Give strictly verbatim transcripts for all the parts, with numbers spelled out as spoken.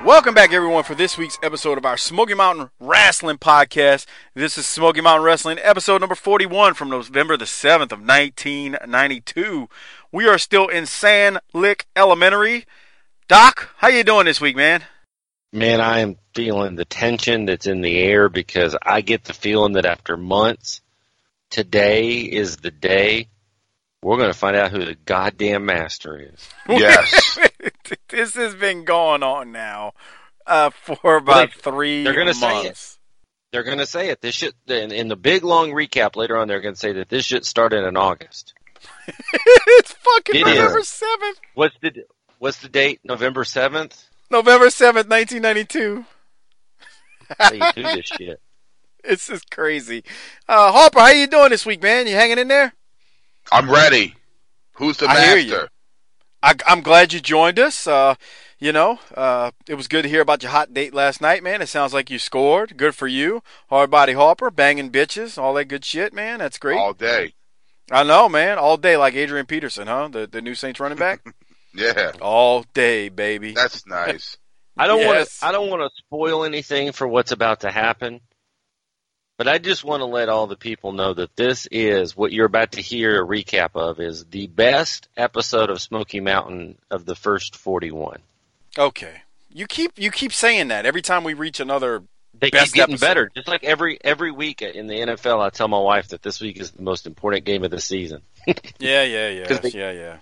Welcome back, everyone, for this week's episode of our Smoky Mountain Wrestling Podcast. This is Smoky Mountain Wrestling, episode number forty-one from November the seventh of nineteen ninety-two. We are still in Sand Lick Elementary. Doc, how you doing this week, man? Man, I am feeling the tension that's in the air because I get the feeling that after months, today is the day we're going to find out who the goddamn master is. Yes. This has been going on now uh, for about Like, three they're gonna months. say it. They're going to say it. This shit, in, in the big long recap later on, they're going to say that this shit started in August. It's fucking It November is. seventh. What's the What's the date? November seventh? November seventh, nineteen ninety-two. How you do this shit? It's just crazy. Uh, Harper, how you doing this week, man? You hanging in there? I'm ready. Who's the I hear you. master? I, I'm glad you joined us. Uh, you know, uh, it was good to hear about your hot date last night, man. It sounds like you scored. Good for you. Hard body Harper, banging bitches, all that good shit, man. That's great. All day. I know, man. All day like Adrian Peterson, huh? The the new Saints running back? Yeah. All day, baby. That's nice. I don't want Yes. to. I don't want to spoil anything for what's about to happen, but I just want to let all the people know that this is what you're about to hear a recap of is the best episode of Smoky Mountain of the first forty-one. Okay. You keep you keep saying that every time we reach another They best keep getting episode. better. Just like every every week in the N F L, I tell my wife that this week is the most important game of the season. Yeah, yeah, yeah. 'Cause they- Yeah, yeah.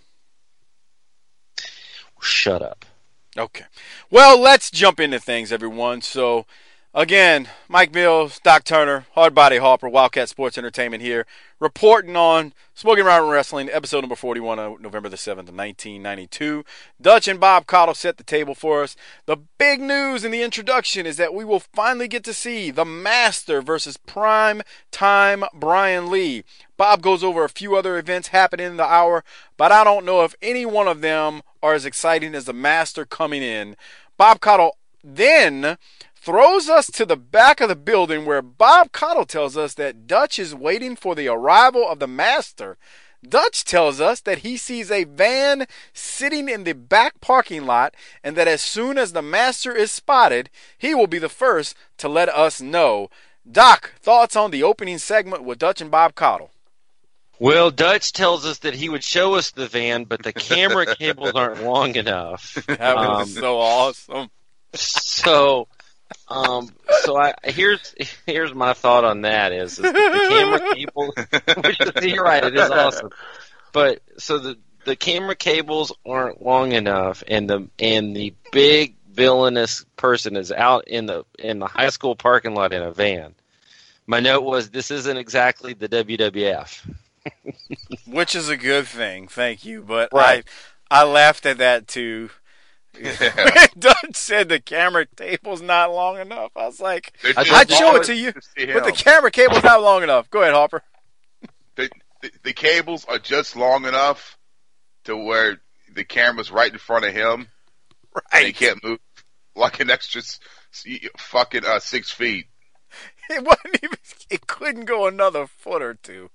Shut up. Okay. Well, let's jump into things, everyone. So, again, Mike Mills, Doc Turner, Hard Body Harper, Wildcat Sports Entertainment here, reporting on Smoky Mountain Wrestling, episode number forty-one of November the seventh of nineteen ninety-two. Dutch and Bob Cottle set the table for us. The big news in the introduction is that we will finally get to see the Master versus Prime Time Brian Lee. Bob goes over a few other events happening in the hour, but I don't know if any one of them are as exciting as the Master coming in. Bob Cottle then throws us to the back of the building where Bob Cottle tells us that Dutch is waiting for the arrival of the Master. Dutch tells us that he sees a van sitting in the back parking lot and that as soon as the Master is spotted, he will be the first to let us know. Doc, thoughts on the opening segment with Dutch and Bob Cottle? Well, Dutch tells us that he would show us the van, but the camera cables aren't long enough. That was Um, so awesome. So, um, so I here's here's my thought on that is, is that the camera cable, which is, you're right, it is awesome, but so the the camera cables aren't long enough, and the and the big villainous person is out in the in the high school parking lot in a van. My note was, this isn't exactly the W W F. Which is a good thing, thank you. But Right. I I laughed at that too. Yeah. Dutch said the camera table's not long enough. I was like, They're I'd just I'd show it long to you, see but the him. camera cable's not long enough. Go ahead, Harper. the, the, the cables are just long enough to where the camera's right in front of him, and he Right. can't move like an extra s- s- fucking uh, six feet. It wasn't even. It couldn't go another foot or two.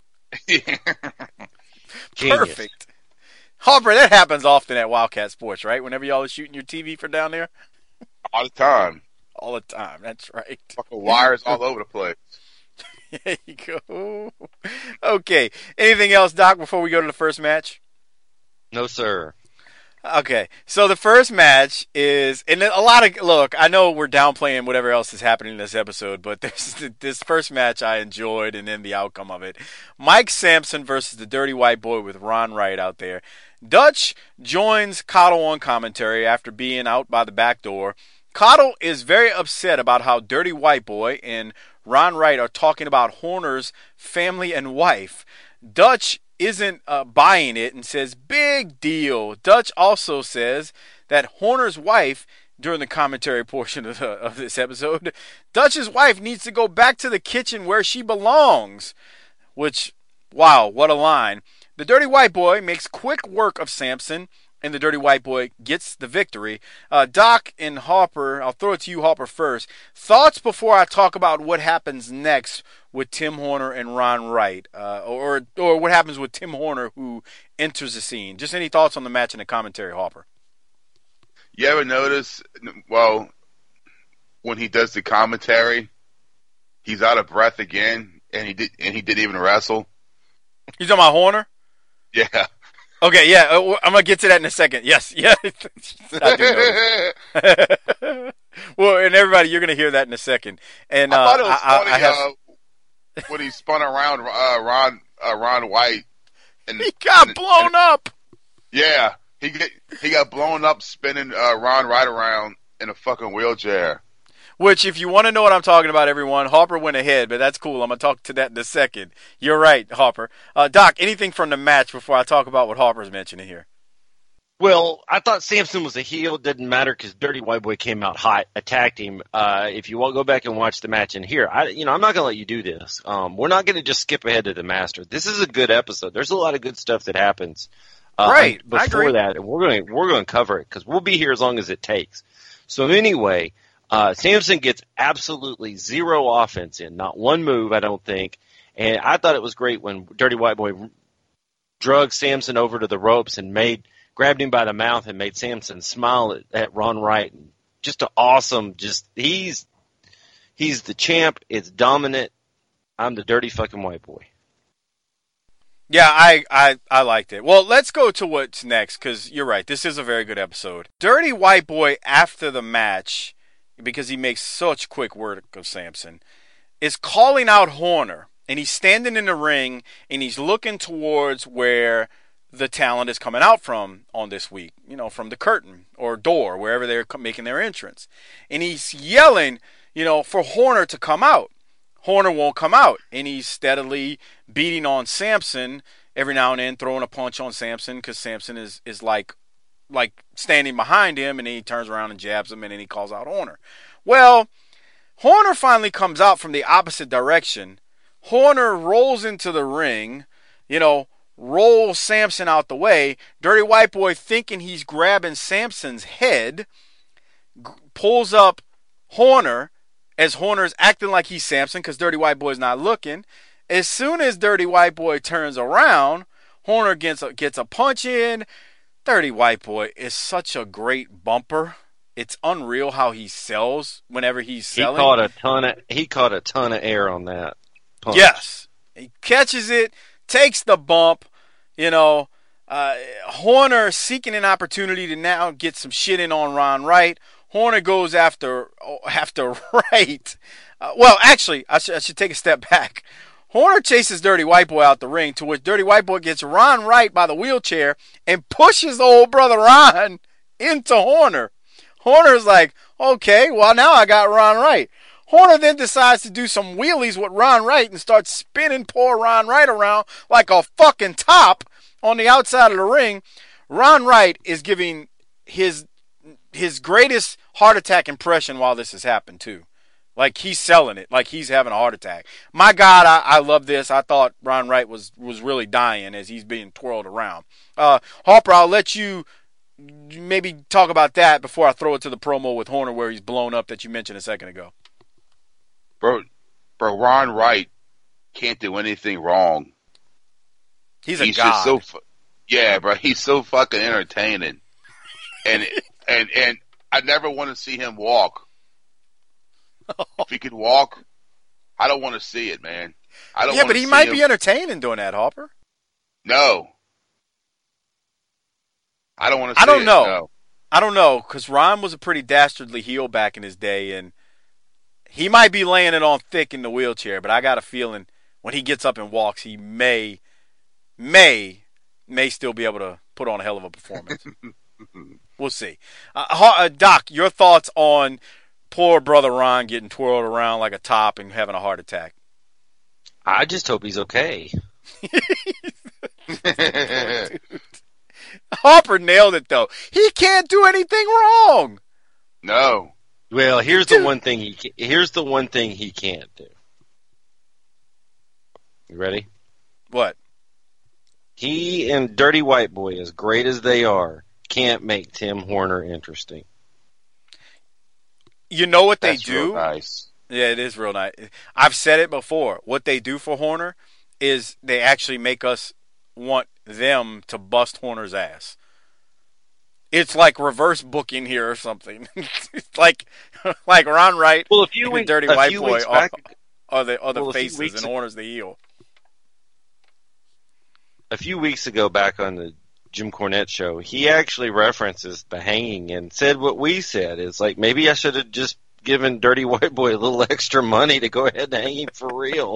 Genius. Perfect. Harper, that happens often at Wildcat Sports, right? Whenever y'all are shooting your T V from down there, All the time. all the time. That's right. Fucking wires all over the place. There you go. Okay. Anything else, Doc? Before we go to the first match. No, sir. Okay, so the first match is, and a lot of, look, I know we're downplaying whatever else is happening in this episode, but this this first match I enjoyed, and then the outcome of it. Mike Sampson versus the Dirty White Boy with Ron Wright out there. Dutch joins Cottle on commentary after being out by the back door. Cottle is very upset about how Dirty White Boy and Ron Wright are talking about Horner's family and wife. Dutch isn't uh, buying it and says, big deal. Dutch also says that Horner's wife, during the commentary portion of, the, of this episode, Dutch's wife needs to go back to the kitchen where she belongs. Which, wow, what a line. The Dirty White Boy makes quick work of Sampson, and the Dirty White Boy gets the victory. Uh, Doc and Harper, I'll throw it to you, Harper, first. Thoughts before I talk about what happens next with Tim Horner and Ron Wright, uh, or or what happens with Tim Horner, who enters the scene. Just any thoughts on the match and the commentary, Harper? You ever notice, well, when he does the commentary, he's out of breath again, and he did and he didn't even wrestle. You talking about Horner? Yeah. Okay, yeah, uh, I'm gonna get to that in a second. Yes, yeah. I do know. Well, and everybody, you're gonna hear that in a second. And uh, I thought it was I, funny I, I have... uh, when he spun around uh, Ron uh, Ron White, and he got and, blown and, up. Yeah, he get, he got blown up spinning uh, Ron right around in a fucking wheelchair. Which, if you want to know what I'm talking about, everyone, Harper went ahead, but that's cool. I'm going to talk to that in a second. You're right, Harper. Uh, Doc, anything from the match before I talk about what Harper's mentioning here? Well, I thought Samson was a heel. Didn't matter because Dirty White Boy came out hot, attacked him. Uh, if you want, go back and watch the match in here. I, you know, I'm not going to let you do this. Um, we're not going to just skip ahead to the Master. This is a good episode. There's a lot of good stuff that happens uh, right. before that, and we're going to we're going to cover it because we'll be here as long as it takes. So anyway. Uh, Samson gets absolutely zero offense in, not one move, I don't think. And I thought it was great when Dirty White Boy drug Samson over to the ropes and made grabbed him by the mouth and made Samson smile at, at Ron Wright. Just an awesome, just he's he's the champ. It's dominant. I'm the Dirty fucking White Boy. Yeah, I, I, I liked it. Well, let's go to what's next because you're right. This is a very good episode. Dirty White Boy after the match, because he makes such quick work of Samson, is calling out Horner. And he's standing in the ring, and he's looking towards where the talent is coming out from on this week. You know, from the curtain or door, wherever they're making their entrance. And he's yelling, you know, for Horner to come out. Horner won't come out. And he's steadily beating on Samson every now and then, throwing a punch on Samson, because Samson is, is like, like standing behind him, and then he turns around and jabs him, and then he calls out Horner. Well, Horner finally comes out from the opposite direction. Horner rolls into the ring, you know, rolls Samson out the way. Dirty White Boy, thinking he's grabbing Samson's head, g- pulls up Horner as Horner's acting like he's Samson because Dirty White Boy's not looking. As soon as Dirty White Boy turns around, Horner gets a, gets a punch in. Dirty White Boy is such a great bumper. It's unreal how he sells whenever he's selling. He caught a ton of he caught a ton of air on that punch. Yes. He catches it, takes the bump, you know. Uh, Horner seeking an opportunity to now get some shit in on Ron Wright. Horner goes after after Wright. Uh, well, actually, I should, I should take a step back. Horner chases Dirty White Boy out the ring, to which Dirty White Boy gets Ron Wright by the wheelchair and pushes old brother Ron into Horner. Horner's like, okay, well, now I got Ron Wright. Horner then decides to do some wheelies with Ron Wright and starts spinning poor Ron Wright around like a fucking top on the outside of the ring. Ron Wright is giving his his greatest heart attack impression while this has happened, too. Like, he's selling it. Like, he's having a heart attack. My God, I, I love this. I thought Ron Wright was, was really dying as he's being twirled around. Uh, Harper, I'll let you maybe talk about that before I throw it to the promo with Horner where he's blown up that you mentioned a second ago. Bro, bro, Ron Wright can't do anything wrong. He's a he's god. Just so fu- yeah, bro, he's so fucking entertaining. And, and, and I never want to see him walk. If he could walk, I don't want to see it, man. I don't. Yeah, want but to he see might him. be entertaining doing that, Harper. No, I don't want to. I see don't it, know. No. I don't know, because Ron was a pretty dastardly heel back in his day, and he might be laying it on thick in the wheelchair. But I got a feeling when he gets up and walks, he may, may, may still be able to put on a hell of a performance. We'll see. Uh, uh, Doc, your thoughts on poor brother Ron getting twirled around like a top and having a heart attack? I just hope he's okay. Harper nailed it, though. He can't do anything wrong. No. Well, here's the one thing he ca- here's the one thing he can't do. You ready? What? He and Dirty White Boy, as great as they are, can't make Tim Horner interesting. You know what they That's do? real nice. Yeah, it is real nice. I've said it before. What they do for Horner is they actually make us want them to bust Horner's ass. It's like reverse booking here or something. It's like like Ron Wright well, a few and weeks, Dirty a White few Boy weeks are, back, are the, are the well, faces weeks and ago- Horner's the heel. a few weeks ago back on the Jim Cornette show, he actually references the hanging and said what we said. It's like, maybe I should have just given Dirty White Boy a little extra money to go ahead and hang him for real.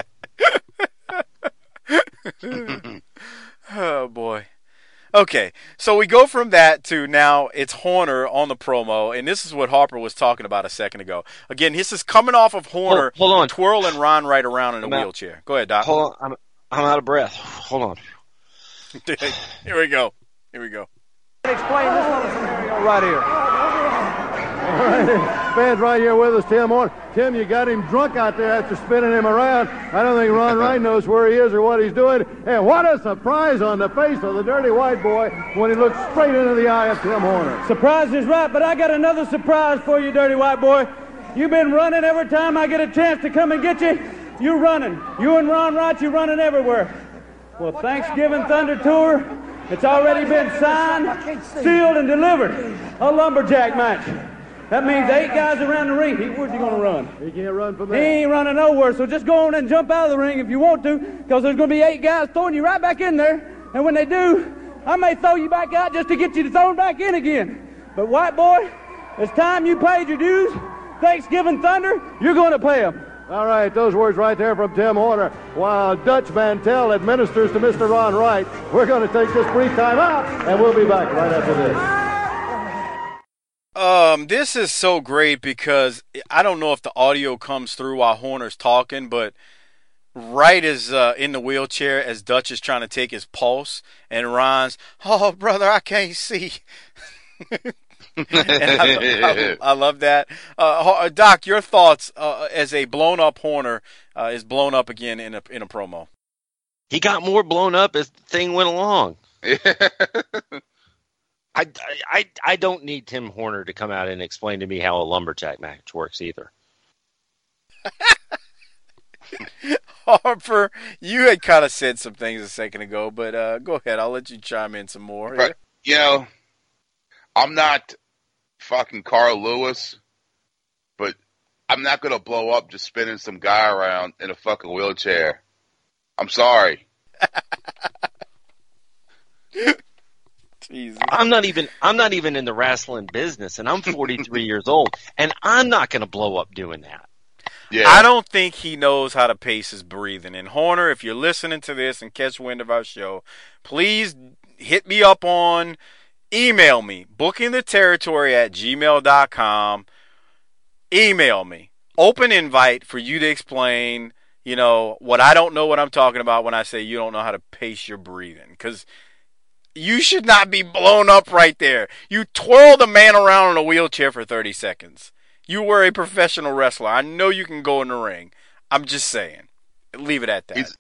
Oh, boy. Okay, so we go from that to now it's Horner on the promo, and this is what Harper was talking about a second ago. Again, this is coming off of Horner Hold, hold on. twirling Ron Wright around in a I'm out. wheelchair. Go ahead, Doc. Hold on. I'm, I'm out of breath. Hold on. Here we go. Here we go. Explain this little scenario right here. All right, fans right here with us, Tim Horner. Tim, you got him drunk out there after spinning him around. I don't think Ron Wright knows where he is or what he's doing. And what a surprise on the face of the Dirty White Boy when he looks straight into the eye of Tim Horner. Surprise is right, but I got another surprise for you, Dirty White Boy. You've been running every time I get a chance to come and get you. You're running. You and Ron Wright, you're running everywhere. Well, Thanksgiving Thunder Tour, it's already been signed, sealed, and delivered. A lumberjack match. That means eight guys around the ring. He, where's he going to run? He can't run from He there. ain't running nowhere, so just go on and jump out of the ring if you want to, because there's going to be eight guys throwing you right back in there. And when they do, I may throw you back out just to get you to thrown back in again. But, White Boy, it's time you paid your dues. Thanksgiving Thunder, you're going to pay them. All right, those words right there from Tim Horner. While Dutch Mantel administers to Mister Ron Wright, we're going to take this brief time out, and we'll be back right after this. Um, this is so great because I don't know if the audio comes through while Horner's talking, but Wright is uh, in the wheelchair as Dutch is trying to take his pulse, and Ron's, "Oh, brother, I can't see." And I, I, I love that. Uh, Doc, your thoughts uh, as a blown-up Horner uh, is blown up again in a in a promo. He got more blown up as the thing went along. I, I, I don't need Tim Horner to come out and explain to me how a lumberjack match works either. Harper, you had kind of said some things a second ago, but uh, go ahead. I'll let you chime in some more. But, you know, I'm not fucking Carl Lewis, but I'm not going to blow up just spinning some guy around in a fucking wheelchair. I'm sorry. Jesus. I'm not even I'm not even in the wrestling business, and I'm forty-three years old, and I'm not going to blow up doing that. Yeah. I don't think he knows how to pace his breathing. And Horner, if you're listening to this and catch wind of our show, please hit me up on, email me, bookingtheterritory at gmail dot com. Email me. Open invite for you to explain, you know, what I don't know what I'm talking about when I say you don't know how to pace your breathing. Because you should not be blown up right there. You twirled a man around in a wheelchair for thirty seconds. You were a professional wrestler. I know you can go in the ring. I'm just saying. Leave it at that. He's,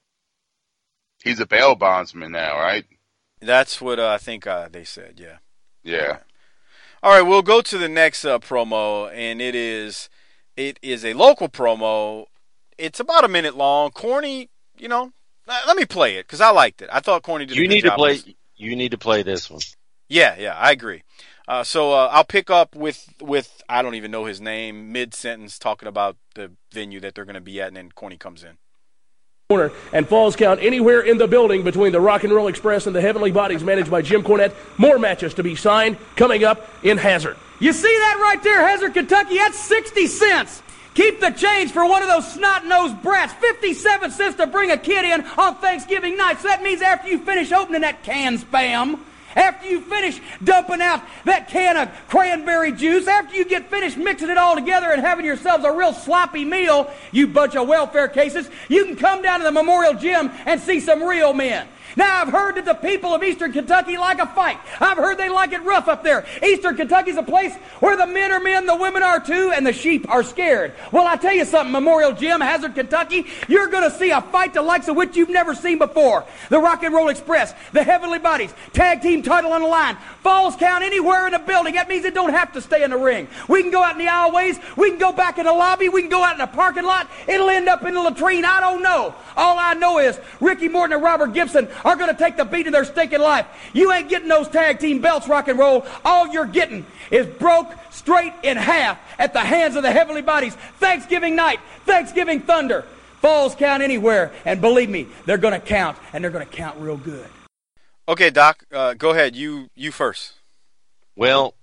he's a bail bondsman now, right? That's what uh, I think uh, they said, yeah. Yeah. All right, we'll go to the next uh, promo, and it is it is a local promo. It's about a minute long. Corny, you know, let me play it because I liked it. I thought Corny did You a good need job. to play. You need to play this one. Yeah, yeah, I agree. Uh, so uh, I'll pick up with, with, I don't even know his name, mid-sentence talking about the venue that they're going to be at, and then Corny comes in. And Falls Count anywhere in the building between the Rock and Roll Express and the Heavenly Bodies managed by Jim Cornette. More matches to be signed coming up in Hazard. You see that right there, Hazard, Kentucky? That's sixty cents. Keep the change for one of those snot-nosed brats. fifty-seven cents to bring a kid in on Thanksgiving night. So that means after you finish opening that can spam, after you finish dumping out that can of cranberry juice, after you get finished mixing it all together and having yourselves a real sloppy meal, you bunch of welfare cases, you can come down to the Memorial Gym and see some real men. Now, I've heard that the people of Eastern Kentucky like a fight. I've heard they like it rough up there. Eastern Kentucky's a place where the men are men, the women are too, and the sheep are scared. Well, I tell you something, Memorial Gym, Hazard, Kentucky, you're going to see a fight the likes of which you've never seen before. The Rock and Roll Express, the Heavenly Bodies, tag team title on the line, Falls Count anywhere in the building. That means it don't have to stay in the ring. We can go out in the aisleways. We can go back in the lobby. We can go out in the parking lot. It'll end up in the latrine. I don't know. All I know is Ricky Morton and Robert Gibson are going to take the beat of their stinking life. You ain't getting those tag team belts, Rock and Roll. All you're getting is broke straight in half at the hands of the heavenly bodies. Thanksgiving night, Thanksgiving thunder. Falls count anywhere, and believe me, they're going to count, and they're going to count real good. Okay, Doc, uh, go ahead. You you first. Well,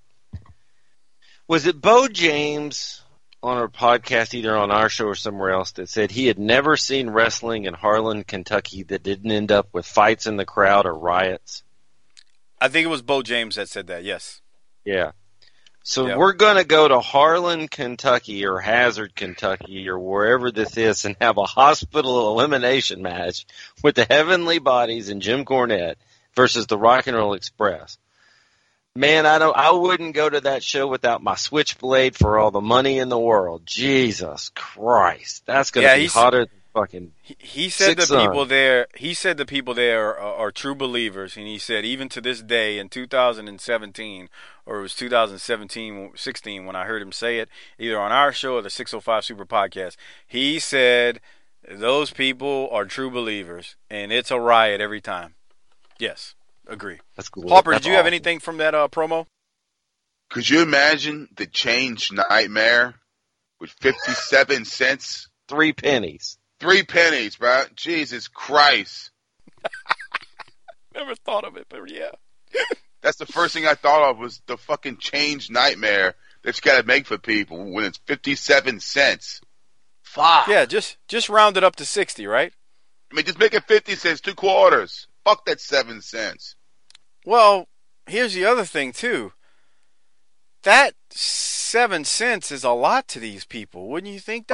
was it Bo James on our podcast, either on our show or somewhere else, that said he had never seen wrestling in Harlan, Kentucky that didn't end up with fights in the crowd or riots? I think it was Bo James that said that, yes. Yeah. So Yep. we're going to go to Harlan, Kentucky, or Hazard, Kentucky, or wherever this is, and have a hospital elimination match with the Heavenly Bodies and Jim Cornette versus the Rock and Roll Express. Man, I don't. I wouldn't go to that show without my switchblade for all the money in the world. Jesus Christ, that's going to Yeah, be he's- hotter than fucking. He, he said Six the people Sun. there. He said the people there are, are true believers, and he said even to this day in two thousand seventeen, or it was two thousand seventeen, sixteen when I heard him say it, either on our show or the six oh five Super Podcast. He said those people are true believers, and it's a riot every time. Yes, agree. That's cool. Harper, That's did you have awesome. anything from that uh, promo? Could you imagine the change nightmare with fifty-seven cents? Three pennies. Three pennies, bro. Jesus Christ. Never thought of it, but yeah. That's the first thing I thought of was the fucking change nightmare that you got to make for people when it's fifty-seven cents. Fuck. Yeah, just just round it up to sixty, right? I mean, just make it fifty cents, two quarters. Fuck that seven cents. Well, here's the other thing, too. That seven cents is a lot to these people. Wouldn't you think that?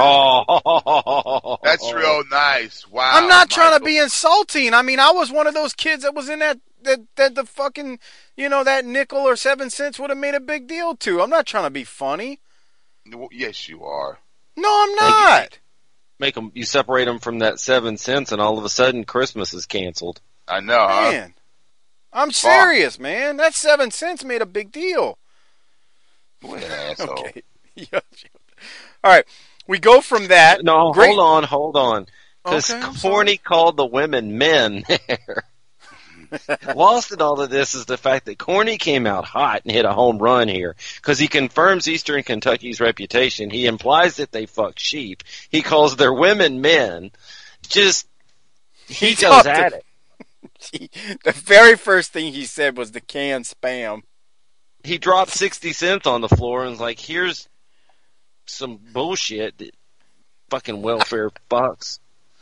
Oh, That's real nice. Wow. I'm not trying to Michael. be insulting. I mean, I was one of those kids that was in that, that, that the fucking, you know, that nickel or seven cents would have made a big deal to. I'm not trying to be funny. Well, yes, you are. No, I'm not. Make them. You separate them from that seven cents, and all of a sudden, Christmas is canceled. I know, huh? Man, I'm serious, man. That seven cents made a big deal. What an asshole. Okay. Yeah. All right. We go from that. No, Great- hold on, hold on. Because Okay, I'm Corny called the women men there. Lost in all of this is the fact that Corny came out hot and hit a home run here. Because he confirms Eastern Kentucky's reputation. He implies that they fuck sheep. He calls their women men. Just, he, He goes talked at to- it. The very first thing he said was the canned spam. He dropped sixty cents on the floor and was like, here's some bullshit that fucking welfare fucks.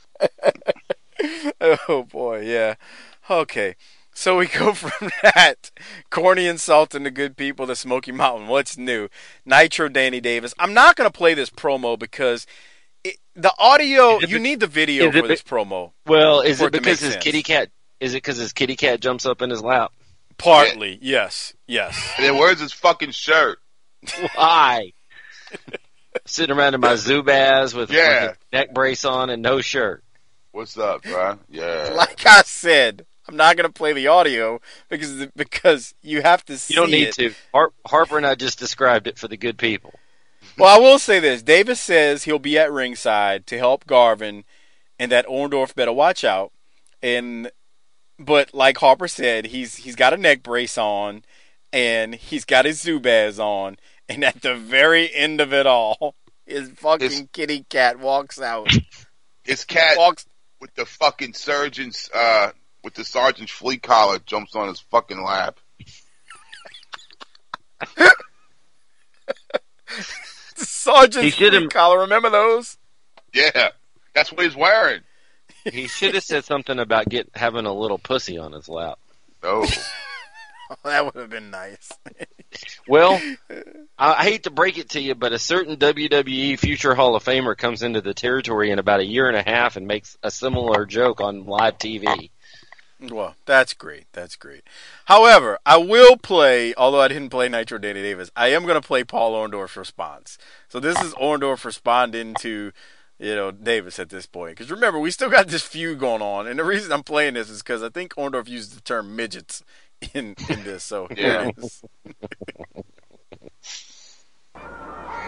Oh boy, yeah. Okay. So we go from that corny insulting the good people to Smoky Mountain. What's new? Nitro Danny Davis. I'm not going to play this promo because it, the audio, Is it you be- need the video is it for be- this promo. Well, is For it it to because make his sense. kitty cat, is it because his kitty cat jumps up in his lap? Partly, yes, yes. And then where's his fucking shirt? Why? Sitting around in my Zubaz with a Yeah. fucking neck brace on and no shirt. What's up, bro? Yeah. Like I said, I'm not going to play the audio because because you have to see You don't need it. to. Har- Harper and I just described it for the good people. Well, I will say this. Davis says he'll be at ringside to help Garvin and that Orndorff better watch out. And but like Harper said, he's he's got a neck brace on and he's got his Zubaz on, and at the very end of it all, his fucking His- kitty cat walks out. His cat Walks with the fucking surgeon's, uh, with the sergeant's flea collar jumps on his fucking lap. Sergeant's He should've- flea collar. Remember those? Yeah. That's what he's wearing. He should have said something about get having a little pussy on his lap. Oh. That would have been nice. Well, I, I hate to break it to you, but a certain W W E future Hall of Famer comes into the territory in about a year and a half and makes a similar joke on live T V. Well, that's great. That's great. However, I will play, although I didn't play Nitro Danny Davis, I am going to play Paul Orndorff's response. So this is Orndorff responding to, you know, Davis at this point. Because remember, we still got this feud going on. And the reason I'm playing this is because I think Orndorff used the term midgets in, in this. So here Yeah. it is.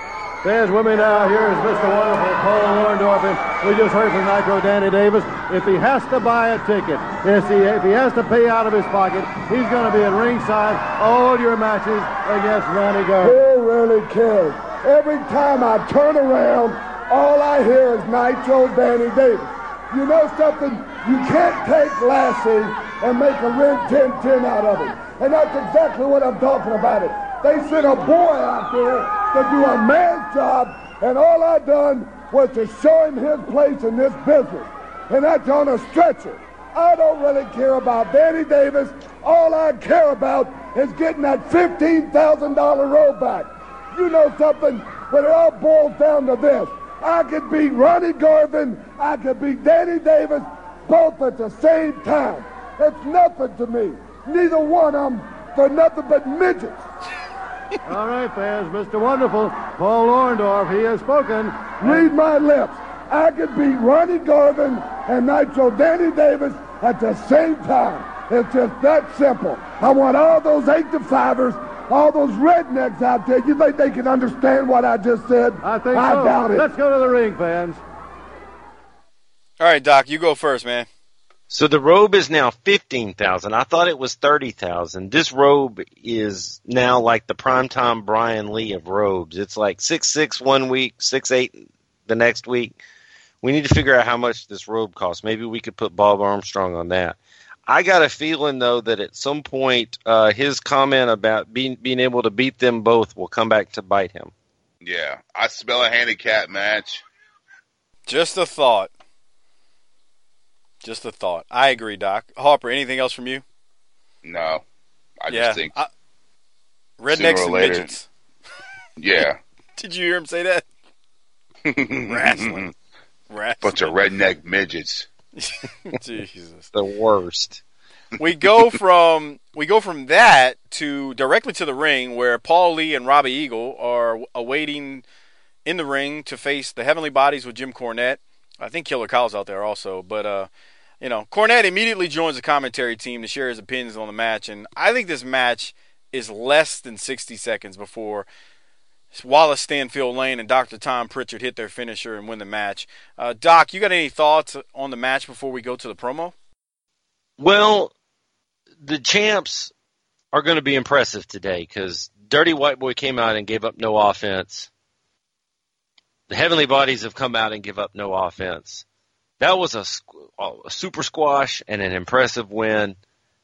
Fans with me now, here is Mister Wonderful Paul Orndorff, and we just heard from Nitro Danny Davis. If he has to buy a ticket, if he, if he has to pay out of his pocket, he's going to be at ringside all your matches against Ronnie Garvin. Who really cares? Every time I turn around, all I hear is Nitro Danny Davis. You know something? You can't take Lassie and make a Red ten ten out of it. And that's exactly what I'm talking about. It. They sent a boy out there to do a man's job, and all I done was to show him his place in this business. And that's on a stretcher. I don't really care about Danny Davis. All I care about is getting that fifteen thousand dollars roll back. You know something? When it all boils down to this, I could beat Ronnie Garvin, I could beat Danny Davis, both at the same time. It's nothing to me. Neither one of them for nothing but midgets. All right, fans, Mister Wonderful, Paul Orndorff, he has spoken. Read my lips. I could beat Ronnie Garvin and Nitro Danny Davis at the same time. It's just that simple. I want all those eight to fivers, all those rednecks out there. You think they can understand what I just said? I think I so. doubt it. Let's go to the ring, fans. All right, Doc, you go first, man. So the robe is now fifteen thousand. I thought it was thirty thousand. This robe is now like the primetime Brian Lee of robes. It's like six six one week, six eight the next week. We need to figure out how much this robe costs. Maybe we could put Bob Armstrong on that. I got a feeling, though, that at some point uh, his comment about being being able to beat them both will come back to bite him. Yeah, I smell a handicap match. Just a thought. Just a thought. I agree, Doc. Harper, anything else from you? No. I yeah, just think I, rednecks and later, midgets. Yeah. Did you hear him say that? Wrestling. Wrestling. Bunch of redneck midgets. Jesus. The worst. We go from we go from that to directly to the ring where Paul Lee and Robbie Eagle are awaiting in the ring to face the Heavenly Bodies with Jim Cornette. I think Killer Kyle's out there also, but uh, you know, Cornette immediately joins the commentary team to share his opinions on the match, and I think this match is less than sixty seconds before Wallace Stanfield Lane and Doctor Tom Pritchard hit their finisher and win the match. Uh, Doc, you got any thoughts on the match before we go to the promo? Well, the champs are going to be impressive today because Dirty White Boy came out and gave up no offense. The Heavenly Bodies have come out and give up no offense. That was a, a super squash and an impressive win,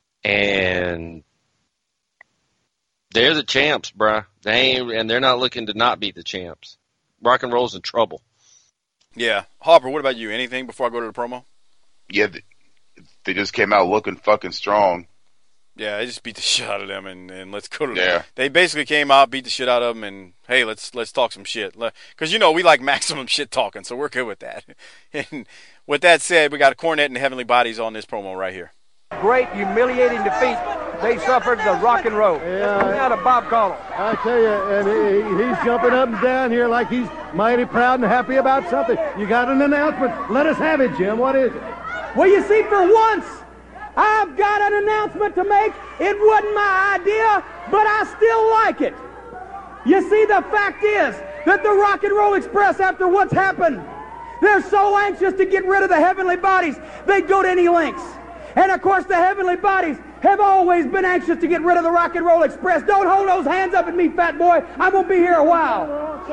and they're the champs, bruh. They ain't, and they're not looking to not beat the champs. Rock and roll's in trouble. Yeah. Harper, what about you? Anything before I go to the promo? Yeah, they just came out looking fucking strong. Yeah, they just beat the shit out of them, and, and let's go to. Yeah. They basically came out, beat the shit out of them, and hey, let's let's talk some shit. Because you know we like maximum shit talking, so we're good with that. And with that said, we got a Cornette and the Heavenly Bodies on this promo right here. Great humiliating defeat they suffered the Rock and Roll. Yeah. Out of Bob Caudle. I tell you, and he, he's jumping up and down here like he's mighty proud and happy about something. You got an announcement. Let us have it, Jim. What is it? Well, you see, for once, I've got an announcement to make. It wasn't my idea, but I still like it. You see, the fact is that the Rock and Roll Express, after what's happened, they're so anxious to get rid of the Heavenly Bodies, they'd go to any lengths. And, of course, the Heavenly Bodies have always been anxious to get rid of the Rock and Roll Express. Don't hold those hands up at me, fat boy. I'm going to be here a while.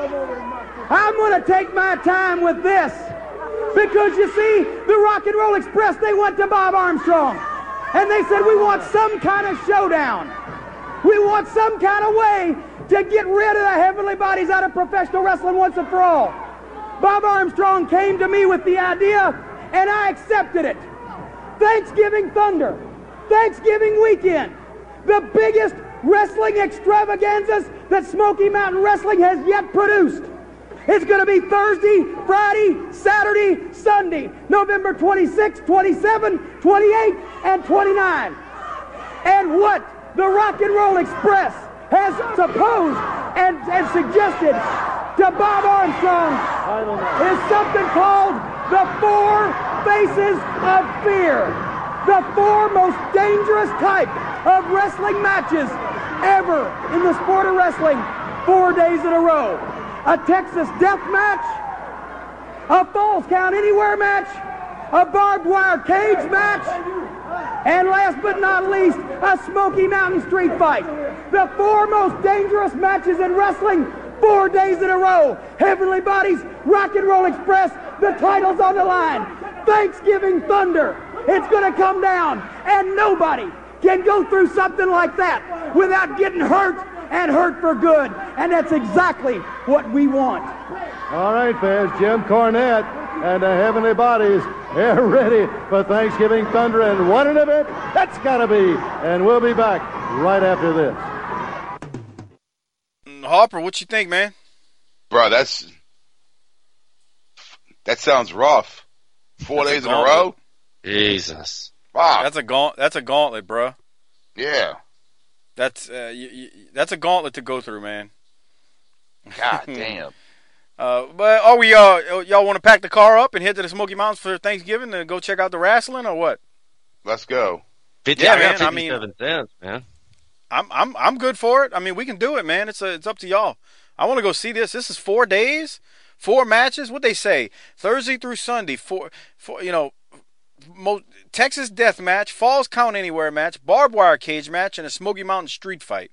I'm going to take my time with this. Because, you see, the Rock and Roll Express, they went to Bob Armstrong. And they said, we want some kind of showdown. We want some kind of way to get rid of the Heavenly Bodies out of professional wrestling once and for all. Bob Armstrong came to me with the idea, and I accepted it. Thanksgiving Thunder, Thanksgiving weekend, the biggest wrestling extravaganzas that Smoky Mountain Wrestling has yet produced. It's going to be Thursday, Friday, Saturday, Sunday, November twenty-sixth, twenty-seventh, twenty-eighth, and twenty-ninth. And what the Rock and Roll Express has supposed and, and suggested to Bob Armstrong is something called the Four Faces of Fear. The four most dangerous type of wrestling matches ever in the sport of wrestling, four days in a row. a Texas death match, a Falls Count Anywhere match, a barbed wire cage match, and last but not least, a Smoky Mountain street fight. The four most dangerous matches in wrestling, four days in a row. Heavenly Bodies, Rock and Roll Express, the title's on the line. Thanksgiving Thunder, it's going to come down, and nobody can go through something like that without getting hurt, and hurt for good. And that's exactly what we want. All right, fans, Jim Cornette and the Heavenly Bodies, they're ready for Thanksgiving Thunder, and what an event that's got to be. And we'll be back right after this. Harper, what you think, man? Bro, that's that sounds rough. Four That's days a in a row? Jesus. Wow. That's a gaunt. That's a gauntlet, bro. Yeah. That's uh, y- y- that's a gauntlet to go through, man. God damn. Uh, but are we uh y'all want to pack the car up and head to the Smoky Mountains for Thanksgiving and go check out the wrestling or what? Let's go. fifty, Yeah, I got man, I mean- fifty-seven cents, man. I'm I'm I'm good for it. I mean, we can do it, man. It's a, it's up to y'all. I want to go see this. This is four days, four matches. What they say, Thursday through Sunday, four, four you know, mo- Texas Death Match, Falls Count Anywhere match, barbed wire cage match, and a Smoky Mountain street fight.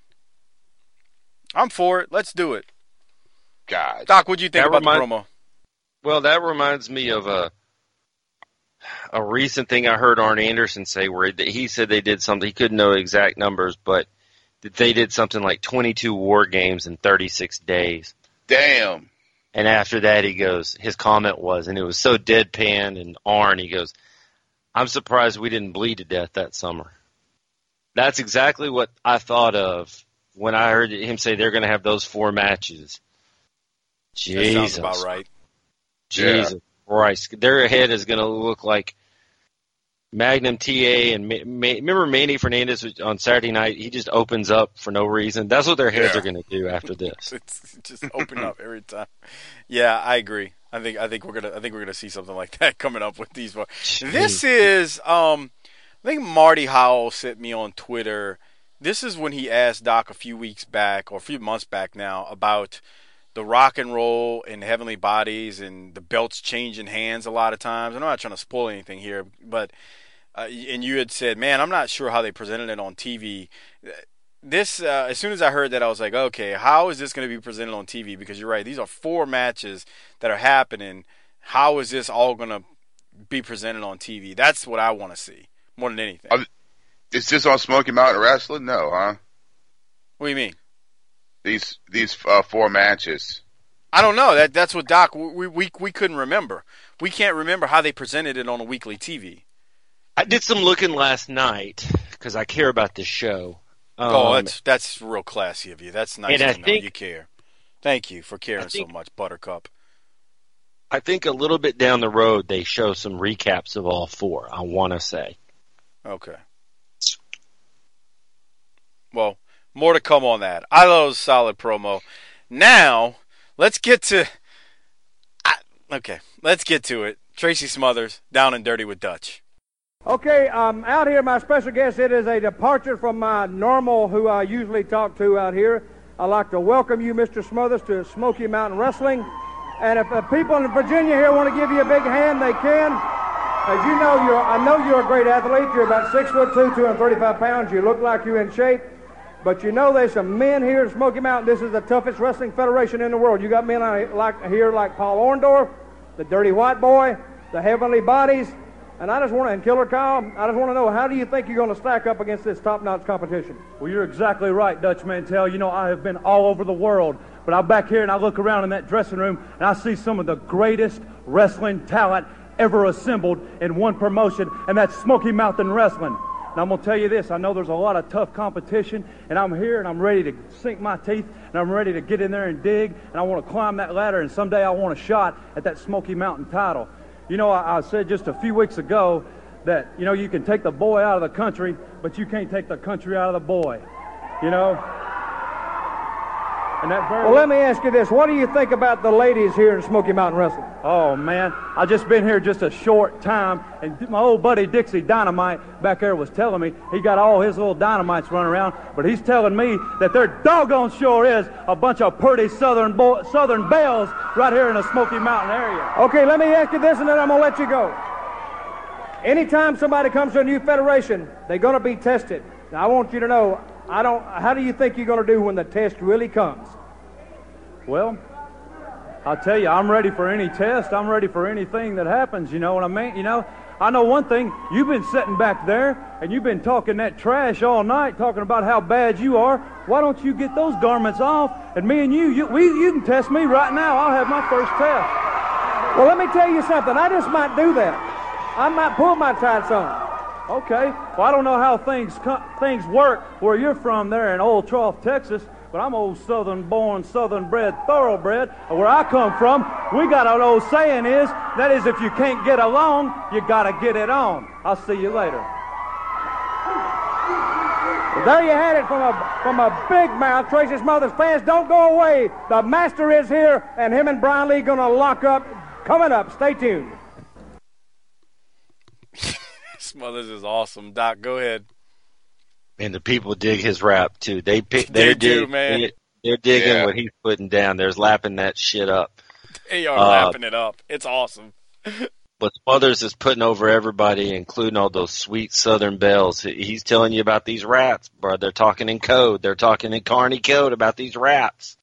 I'm for it. Let's do it. God. Doc, what'd you think That about remind- the promo? Well, that reminds me of a a recent thing I heard Arn Anderson say where he said they did something. He couldn't know exact numbers, but that they did something like twenty-two war games in thirty-six days. Damn. And after that, he goes, his comment was, and it was so deadpan and Arn, he goes, I'm surprised we didn't bleed to death that summer. That's exactly what I thought of when I heard him say they're going to have those four matches. That Jesus. sounds about right. Jesus Christ. Their head is going to look like Magnum T A. And Ma- Ma- remember Manny Fernandez on Saturday night? He just opens up for no reason. That's what their heads Yeah. are going to do after this. It's just open up every time. Yeah, I agree. I think I think we're gonna I think we're gonna see something like that coming up with these. This is um, I think Marty Howell sent me on Twitter. This is when he asked Doc a few weeks back or a few months back now about the Rock and Roll and Heavenly Bodies and the belts changing hands a lot of times. I'm not trying to spoil anything here, but uh, and you had said, man, I'm not sure how they presented it on T V. This uh, as soon as I heard that, I was like, okay, how is this going to be presented on T V? Because you're right, these are four matches that are happening. How is this all going to be presented on T V? That's what I want to see more than anything. Uh, Is this on Smoky Mountain Wrestling? No, huh? What do you mean? These these uh, four matches. I don't know. That that's what Doc we, we we couldn't remember. We can't remember how they presented it on a weekly T V. I did some looking last night because I care about this show. Um, oh, that's that's real classy of you. That's nice and to I know think- you care. Thank you for caring think- so much, Buttercup. I think a little bit down the road they show some recaps of all four, I want to say. Okay. Well, more to come on that. I thought it was a solid promo. Now, let's get to... I, okay, let's get to it. Tracy Smothers, Down and Dirty with Dutch. Okay, um, out here, my special guest, it is a departure from my normal who I usually talk to out here. I'd like to welcome you, Mister Smothers, to Smoky Mountain Wrestling. And if uh, people in Virginia here want to give you a big hand, they can. As you know, you're, I know you're a great athlete. You're about six foot two, two hundred thirty-five pounds. You look like you're in shape. But you know there's some men here at Smoky Mountain. This is the toughest wrestling federation in the world. You got men like here like Paul Orndorff, the Dirty White Boy, the Heavenly Bodies. And I just want to, and Killer Kyle, I just want to know, how do you think you're going to stack up against this top-notch competition? Well, you're exactly right, Dutch Mantell. You know, I have been all over the world, but I'm back here and I look around in that dressing room and I see some of the greatest wrestling talent ever assembled in one promotion, and that's Smoky Mountain Wrestling. And I'm going to tell you this, I know there's a lot of tough competition, and I'm here and I'm ready to sink my teeth, and I'm ready to get in there and dig, and I want to climb that ladder, and someday I want a shot at that Smoky Mountain title. You know, I, I said just a few weeks ago that, you know, you can take the boy out of the country, but you can't take the country out of the boy, you know? And that very Well, let me ask you this. What do you think about the ladies here in Smoky Mountain Wrestling? Oh, man, I just been here just a short time, and my old buddy Dixie Dynamite back there was telling me he got all his little dynamites running around, but he's telling me that there doggone sure is a bunch of pretty southern bo- southern belles right here in the Smoky Mountain area. Okay, let me ask you this, and then I'm going to let you go. Anytime somebody comes to a new federation, they're going to be tested. Now, I want you to know, I don't. How do you think you're going to do when the test really comes? Well, I'll tell you, I'm ready for any test. I'm ready for anything that happens, you know what I mean? You know, I know one thing. You've been sitting back there, and you've been talking that trash all night, talking about how bad you are. Why don't you get those garments off, and me and you, you, we, you can test me right now. I'll have my first test. Well, let me tell you something. I just might do that. I might pull my tights on. Okay. Well, I don't know how things co- things work where you're from there in Old Trough, Texas, but I'm old southern-born, southern-bred, thoroughbred. Where I come from, we got an old saying is, that is, if you can't get along, you got to get it on. I'll see you later. Well, there you had it from a from a big mouth. Tracy Smothers fans, don't go away. The master is here, and him and Brian Lee going to lock up. Coming up. Stay tuned. Smothers is awesome. Doc, go ahead. And the people dig his rap too. They pick. They're They do, dig, man. They, they're digging Yeah. what he's putting down. They're lapping that shit up. They are Uh, lapping it up. It's awesome. But Smothers is putting over everybody, including all those sweet Southern belles. He- He's telling you about these rats, bro. They're talking in code. They're talking in Carney code about these rats.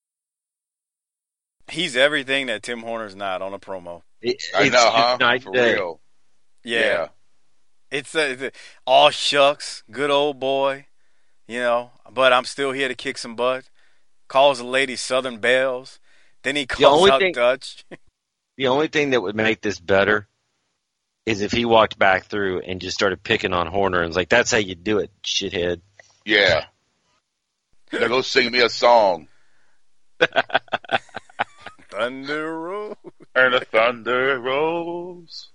He's everything that Tim Horner's not on a promo. It, I it's know, just huh? night For and day. real. Yeah. Yeah. It's a, it's a all shucks, good old boy, you know, but I'm still here to kick some butt. Calls the ladies Southern Belles. Then he calls only out thing- Dutch. The only thing that would make this better is if he walked back through and just started picking on Horner and was like, "That's how you do it, shithead." Yeah. Now go sing me a song. Thunder Road. And the thunder rolls.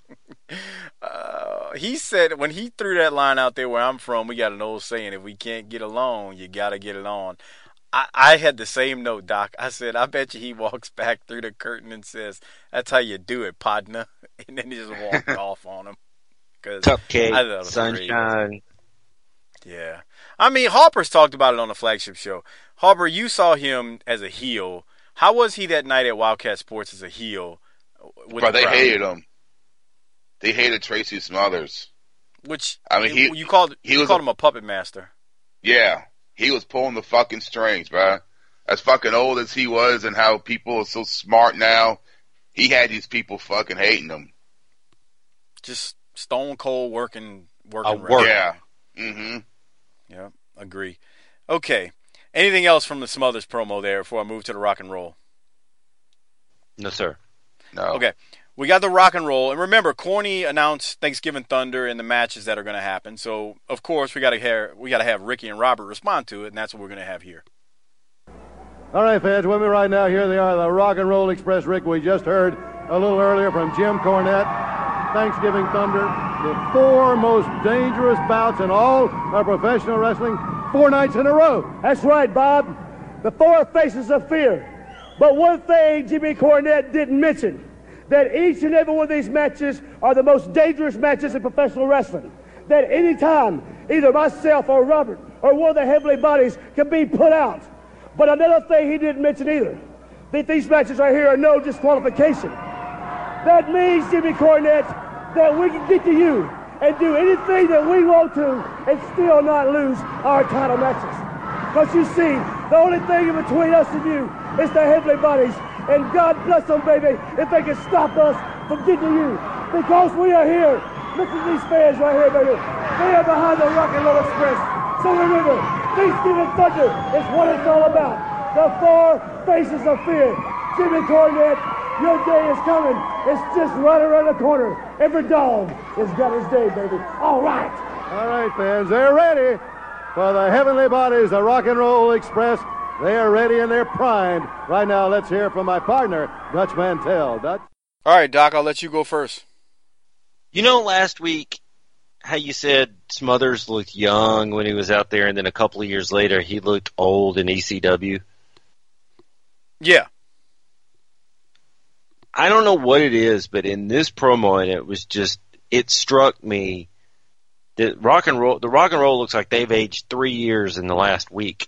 Uh, he said when he threw that line out there where I'm from, we got an old saying, if we can't get along, you got to get it on. I, I had the same note, Doc. I said, I bet you he walks back through the curtain and says, that's how you do it, partner. And then he just walked off on him. Cause I thought it Cupcake, was sunshine. great. Yeah. I mean, Harper's talked about it on the flagship show. Harper, you saw him as a heel. How was he that night at Wildcat Sports as a heel? With Bro, the they crowd? hated him. They hated Tracy Smothers. Which, I mean, he- you called, he you was called a- him a puppet master. Yeah. He was pulling the fucking strings, bro. As fucking old as he was and how people are so smart now, he had these people fucking hating him. Just stone cold working, working. A rap. work. Yeah. Mm-hmm. Yeah, agree. Okay. Anything else from the Smothers promo there before I move to the rock and roll? No, sir. No. Okay. We got the rock and roll. And remember, Corny announced Thanksgiving Thunder and the matches that are going to happen. So, of course, we got to have we got to have Ricky and Robert respond to it, and that's what we're going to have here. All right, fans, with me right now, here they are, the Rock and Roll Express. Rick, we just heard a little earlier from Jim Cornette, Thanksgiving Thunder, the four most dangerous bouts in all of professional wrestling, four nights in a row. That's right, Bob. The four faces of fear. But one thing Jimmy Cornette didn't mention, that each and every one of these matches are the most dangerous matches in professional wrestling. That any time, either myself or Robert or one of the heavenly bodies can be put out. But another thing he didn't mention either, that these matches right here are no disqualification. That means, Jimmy Cornette, that we can get to you and do anything that we want to and still not lose our title matches. Because you see, the only thing in between us and you is the heavenly bodies. And God bless them, baby, if they can stop us from getting to you. Because we are here. Listen to these fans right here, baby. They are behind the Rock and Roll Express. So remember, Thanksgiving Thunder is what it's all about. The four faces of fear. Jimmy Cornette, your day is coming. It's just right around the corner. Every dog has got his day, baby. All right. All right, fans, they're ready for the Heavenly Bodies, the Rock and Roll Express. They are ready and they're primed. Right now, let's hear from my partner, Dutch Mantell. Dutch? All right, Doc, I'll let you go first. You know, last week, how you said Smothers looked young when he was out there, and then a couple of years later, he looked old in E C W? Yeah. I don't know what it is, but in this promo, and it was just, it struck me that rock and roll, the rock and roll looks like they've aged three years in the last week.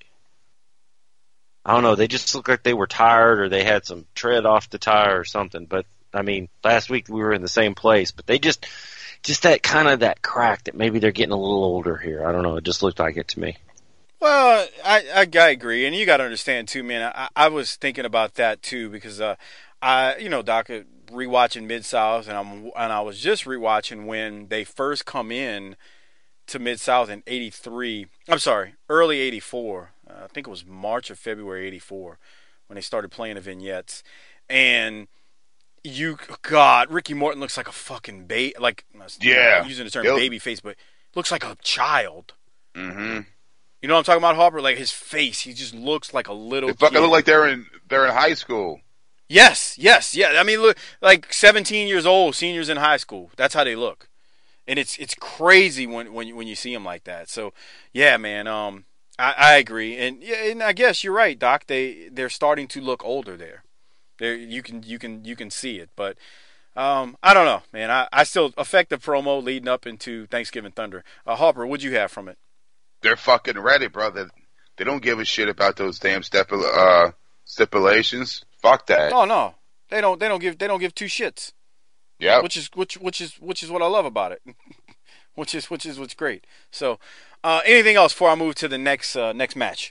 I don't know, they just look like they were tired or they had some tread off the tire or something. But, I mean, last week we were in the same place, but they just, just that kind of that crack that maybe they're getting a little older here. I don't know, it just looked like it to me. Well, I, I, I agree, and you got to understand too, man. I, I was thinking about that too because uh, I, you know, Doc, rewatching Mid-South, and I'm and I was just rewatching when they first come in to Mid-South in eighty-three. I'm sorry, early eighty-four. Uh, I think it was March or February eighty-four when they started playing the vignettes, and you, God, Ricky Morton looks like a fucking baby, like yeah, using the term yep. baby face, but looks like a child. Mm-hmm. You know what I'm talking about, Harper? Like his face, he just looks like a little. They fucking kid. look like they're in they're in high school. Yes, yes, yeah. I mean, look, like seventeen years old, seniors in high school. That's how they look, and it's it's crazy when when you, when you see them like that. So, yeah, man. Um, I, I agree, and yeah, and I guess you're right, Doc. They they're starting to look older there. There, you can you can you can see it, but um, I don't know, man. I, I still effective promo leading up into Thanksgiving Thunder. Uh, Harper, what'd you have from it? They're fucking ready, brother. They don't give a shit about those damn stipul- uh, stipulations. Fuck that. Oh no, they don't. They don't give. They don't give two shits. Yeah. Which is which which is which is what I love about it. which is which is what's great. So, uh, anything else before I move to the next uh, next match?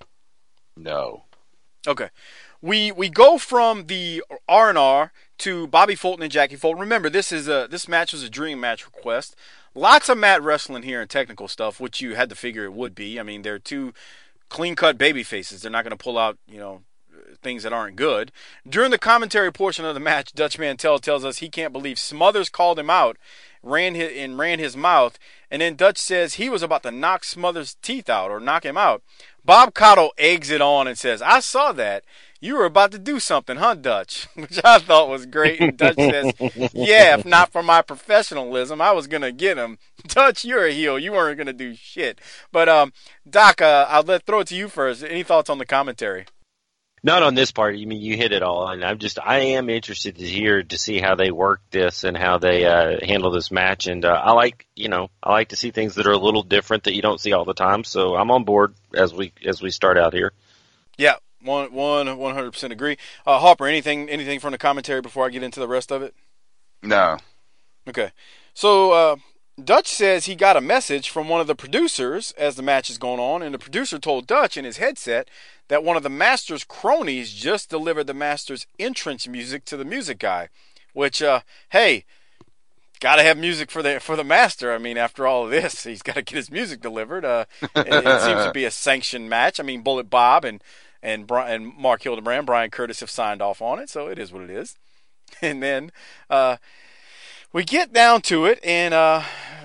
No. Okay. We we go from the R and R to Bobby Fulton and Jackie Fulton. Remember, this is a this match was a dream match request. Lots of mat wrestling here and technical stuff, which you had to figure it would be. I mean, they're two clean-cut baby faces. They're not going to pull out, you know, things that aren't good. During the commentary portion of the match, Dutch Mantell tells us he can't believe Smothers called him out, ran his, and ran his mouth, and then Dutch says he was about to knock Smothers' teeth out or knock him out. Bob Caudle eggs it on and says, "I saw that. You were about to do something, huh, Dutch?" Which I thought was great. And Dutch says, "Yeah, if not for my professionalism, I was going to get him." Dutch, you're a heel. You weren't going to do shit. But, um, Doc, uh, I'll let throw it to you first. Any thoughts on the commentary? Not on this part. I mean, you hit it all, and I'm just I am interested to hear to see how they work this and how they uh, handle this match. And uh, I like you know I like to see things that are a little different that you don't see all the time. So I'm on board as we as we start out here. Yeah, one one one hundred percent agree. Uh, Harper, anything anything from the commentary before I get into the rest of it? No. Okay, so uh, Dutch says he got a message from one of the producers as the match is going on, and the producer told Dutch in his headset that one of the Master's cronies just delivered the Master's entrance music to the music guy, which, uh, hey, got to have music for the for the Master. I mean, after all of this, he's got to get his music delivered. Uh, it, it seems to be a sanctioned match. I mean, Bullet Bob and and, Brian, and Mark Hildebrand, Brian Curtis have signed off on it, so it is what it is. And then uh, we get down to it, and uh,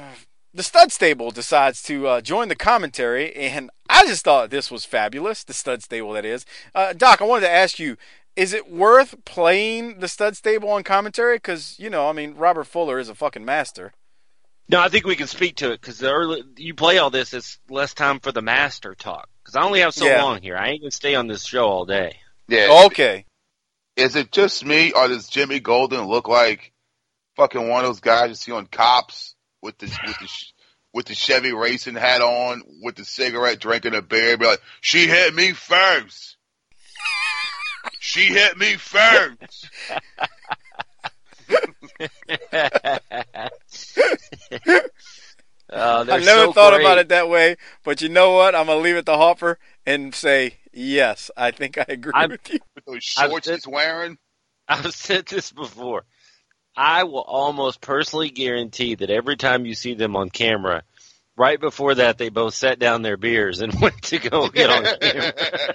the Stud Stable decides to uh, join the commentary, and I just thought this was fabulous, the Stud Stable, that is. Uh, Doc, I wanted to ask you, is it worth playing the Stud Stable on commentary? Because, you know, I mean, Robert Fuller is a fucking master. No, I think we can speak to it, because you play all this, it's less time for the Master talk. Because I only have so Yeah. long here. I ain't going to stay on this show all day. Yeah. Okay. Is it just me, or does Jimmy Golden look like fucking one of those guys you see on Cops with the with the with the Chevy racing hat on, with the cigarette, drinking a beer, be like, "She hit me first. She hit me first." uh, I never so thought great. about it that way, but you know what? I'm going to leave it to Hopper and say, yes, I think I agree I'm- with you. With those shorts I've- he's wearing. I've said this before. I will almost personally guarantee that every time you see them on camera, right before that they both set down their beers and went to go get on camera.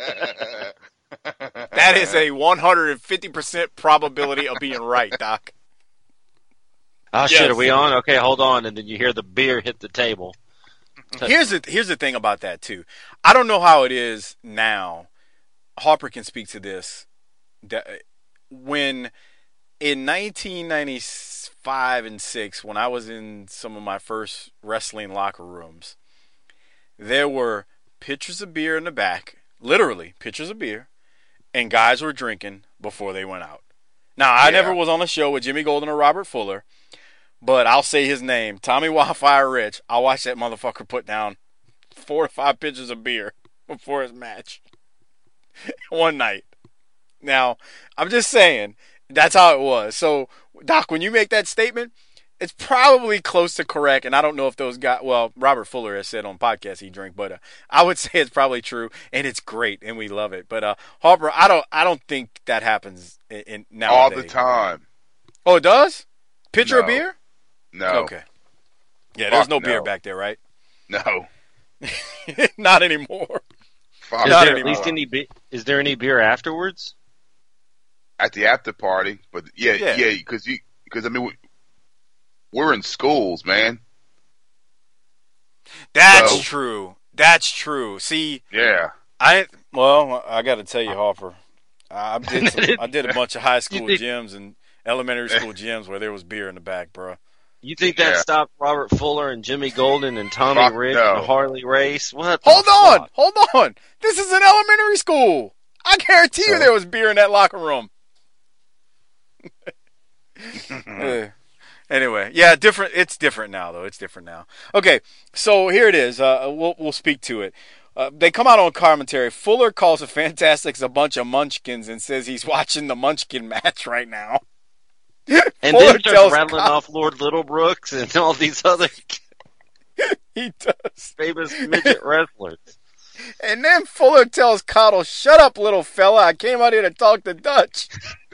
That is a one hundred fifty percent probability of being right, Doc. Oh shit, Yes. are we on? Okay, hold on, and then you hear the beer hit the table. Here's the here's the thing about that too. I don't know how it is now. Harper can speak to this. That- When in nineteen ninety-five and six, when I was in some of my first wrestling locker rooms, there were pitchers of beer in the back, literally pitchers of beer, and guys were drinking before they went out. Now, I Yeah. never was on a show with Jimmy Golden or Robert Fuller, but I'll say his name, Tommy Wildfire Rich. I watched that motherfucker put down four or five pitchers of beer before his match one night. Now, I'm just saying, that's how it was. So, Doc, when you make that statement, it's probably close to correct, and I don't know if those guys, well, Robert Fuller has said on podcasts he drink, but uh, I would say it's probably true, and it's great, and we love it. But uh, Harper, I don't, I don't think that happens in, in nowadays. All the time. Oh, it does? Pitcher No. of beer? No. Okay. Yeah, there's Fuck no beer no. back there, right? No. Not anymore. Fuck Is Not there anymore. at least any be- is there any beer afterwards? At the after party, but yeah, Yeah. yeah, because you, because I mean, we, we're in schools, man. That's So- true. That's true. See, Yeah. I well, I got to tell you, Harper, I did some, I did a bunch of high school think- gyms and elementary school gyms where there was beer in the back, bro. You think that Yeah. stopped Robert Fuller and Jimmy Golden and Tommy Fuck Rich no. and Harley Race? What? the Hold on, fuck? hold on. This is an elementary school. I guarantee you So- there was beer in that locker room. Uh, anyway, yeah, different. It's different now, though. It's different now. Okay, so here it is. Uh, we'll we'll speak to it. Uh, they come out on commentary. Fuller calls the Fantastics a bunch of munchkins and says he's watching the Munchkin match right now. And Fuller then starts tells rattling Com- off Lord Littlebrooks and all these other He does. famous midget wrestlers. And then Fuller tells Cottle, "Shut up, little fella. I came out here to talk to Dutch."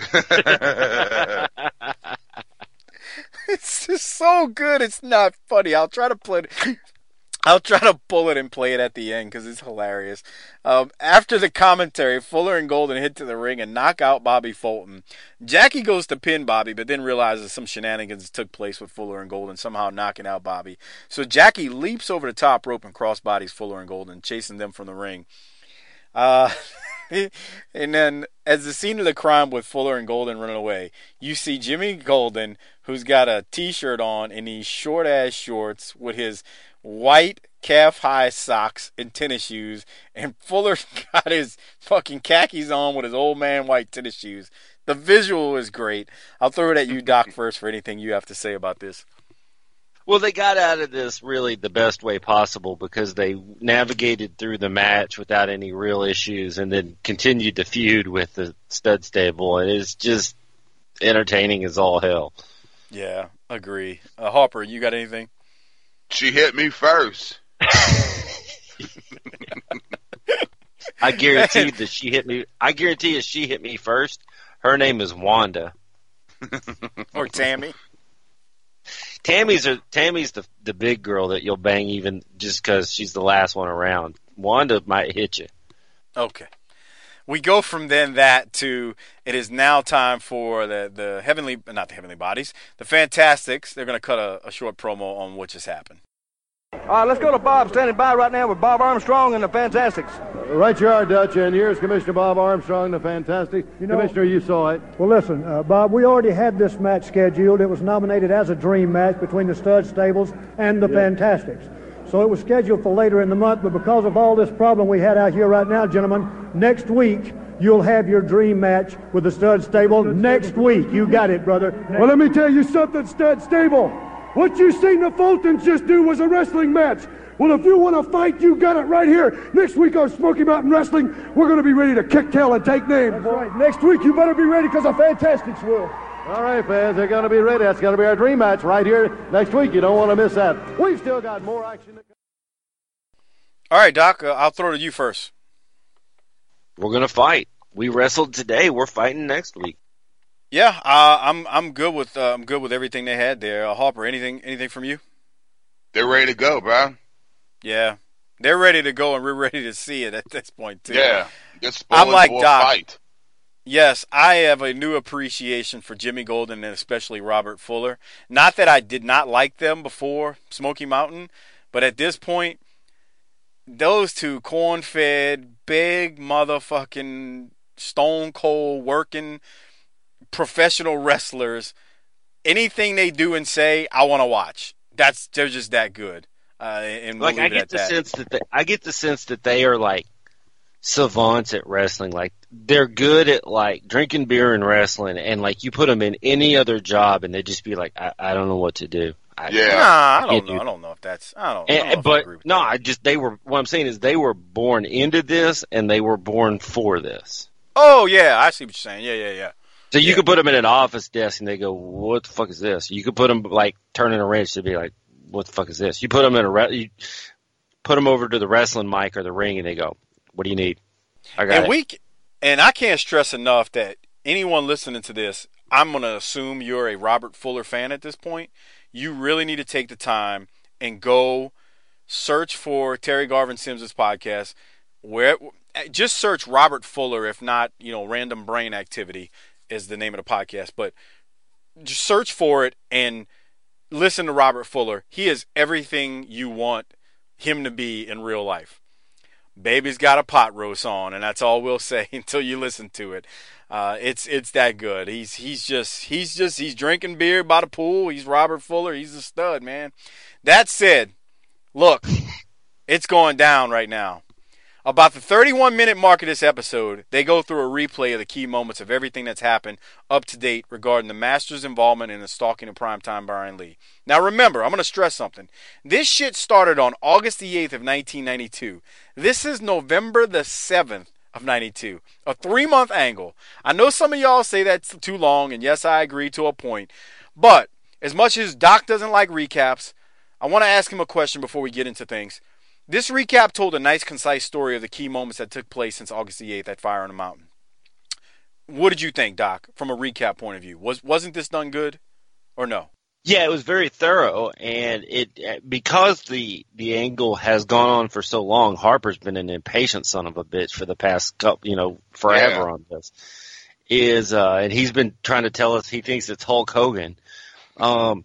It's just so good. It's not funny. I'll try to play it. I'll try to pull it and play it at the end because it's hilarious. Um, after the commentary, Fuller and Golden hit to the ring and knock out Bobby Fulton. Jackie goes to pin Bobby, but then realizes some shenanigans took place with Fuller and Golden, somehow knocking out Bobby. So Jackie leaps over the top rope and crossbodies Fuller and Golden, chasing them from the ring. Uh, and then, as the scene of the crime with Fuller and Golden running away, you see Jimmy Golden, who's got a t-shirt on and these short-ass shorts with his white calf-high socks and tennis shoes, and Fuller's got his fucking khakis on with his old man white tennis shoes. The visual is great. I'll throw it at you, Doc, first for anything you have to say about this. Well, they got out of this really the best way possible because they navigated through the match without any real issues and then continued to feud with the stud stable. And it's just entertaining as all hell. Yeah, agree. Uh, Harper, you got anything? She hit me first. I guarantee that she hit me. I guarantee if she hit me first, her name is Wanda. Or Tammy? Tammy's a, Tammy's the the big girl that you'll bang even just because she's the last one around. Wanda might hit you. Okay. We go from then that to it is now time for the, the heavenly, not the heavenly bodies, the Fantastics. They're going to cut a, a short promo on what just happened. All right, let's go to Bob, standing by right now with Bob Armstrong and the Fantastics. Right you are, Dutch, and here's Commissioner Bob Armstrong, the Fantastic. You know- Commissioner, you saw it. Well, listen, uh, Bob, we already had this match scheduled. It was nominated as a dream match between the Stud Stables and the Fantastics. So it was scheduled for later in the month, but because of all this problem we had out here right now, gentlemen, next week you'll have your dream match with the Stud Stable. Next week. You got it, brother. Well, let me tell you something, Stud Stable. What you seen the Fultons just do was a wrestling match. Well, if you want to fight, you got it right here. Next week on Smoky Mountain Wrestling, we're going to be ready to kick tail and take names. That's right. Next week you better be ready because the Fantastics will. All right, fans, they're going to be ready. That's going to be our dream match right here next week. You don't want to miss that. We've still got more action to come. All right, Doc, uh, I'll throw it to you first. We're gonna fight. We wrestled today. We're fighting next week. Yeah, uh, I'm I'm good with uh, I'm good with everything they had there. Uh, Harper, anything anything from you? They're ready to go, bro. Yeah, they're ready to go, and we're ready to see it at this point too. Yeah. Get I'm like for a Doc. fight. Yes, I have a new appreciation for Jimmy Golden and especially Robert Fuller. Not that I did not like them before Smoky Mountain, but at this point, those two corn-fed, big motherfucking stone cold working professional wrestlers, anything they do and say, I want to watch. That's they're just that good. Uh, and we'll Like I leave it get at the that. sense that they, I get the sense that they are like savants at wrestling. Like, they're good at, like, drinking beer and wrestling, and, like, you put them in any other job, and they'd just be like, I, I don't know what to do. I, Yeah. Nah, I don't can't know. do- I don't know if that's. I don't. I don't And, know if I but agree with no, that. I just they were. What I'm saying is they were born into this, and they were born for this. Oh yeah, I see what you're saying. Yeah, yeah, yeah. So you Yeah. could put them in an office desk, and they go, "What the fuck is this?" You could put them like turning a wrench to be like, "What the fuck is this?" You put them in a re- you put them over to the wrestling mic or the ring, and they go, "What do you need?" I got And it. we c- and I can't stress enough that anyone listening to this, I'm gonna assume you're a Robert Fuller fan at this point. You really need to take the time and go search for Terry Garvin Sims' podcast. Where just search Robert Fuller, if not, you know, Random Brain Activity is the name of the podcast. But just search for it and listen to Robert Fuller. He is everything you want him to be in real life. Baby's got a pot roast on, and that's all we'll say until you listen to it. Uh, it's it's that good. He's he's just he's just he's drinking beer by the pool. He's Robert Fuller. He's a stud, man. That said, look, it's going down right now. About the thirty-one minute mark of this episode, they go through a replay of the key moments of everything that's happened up to date regarding the Masters' involvement in the stalking of primetime Brian Lee. Now remember, I'm going to stress something. This shit started on August the eighth of nineteen ninety-two. This is November the seventh of ninety-two. A three-month angle. I know some of y'all say that's too long, and yes, I agree to a point. But as much as Doc doesn't like recaps, I want to ask him a question before we get into things. This recap told a nice, concise story of the key moments that took place since August the eighth at Fire on the Mountain. What did you think, Doc, from a recap point of view? Was, wasn't this done good or no? Yeah, it was very thorough, and it because the the angle has gone on for so long. Harper's been an impatient son of a bitch for the past couple, you know, forever Yeah. on this. Is uh, and he's been trying to tell us he thinks it's Hulk Hogan. Um,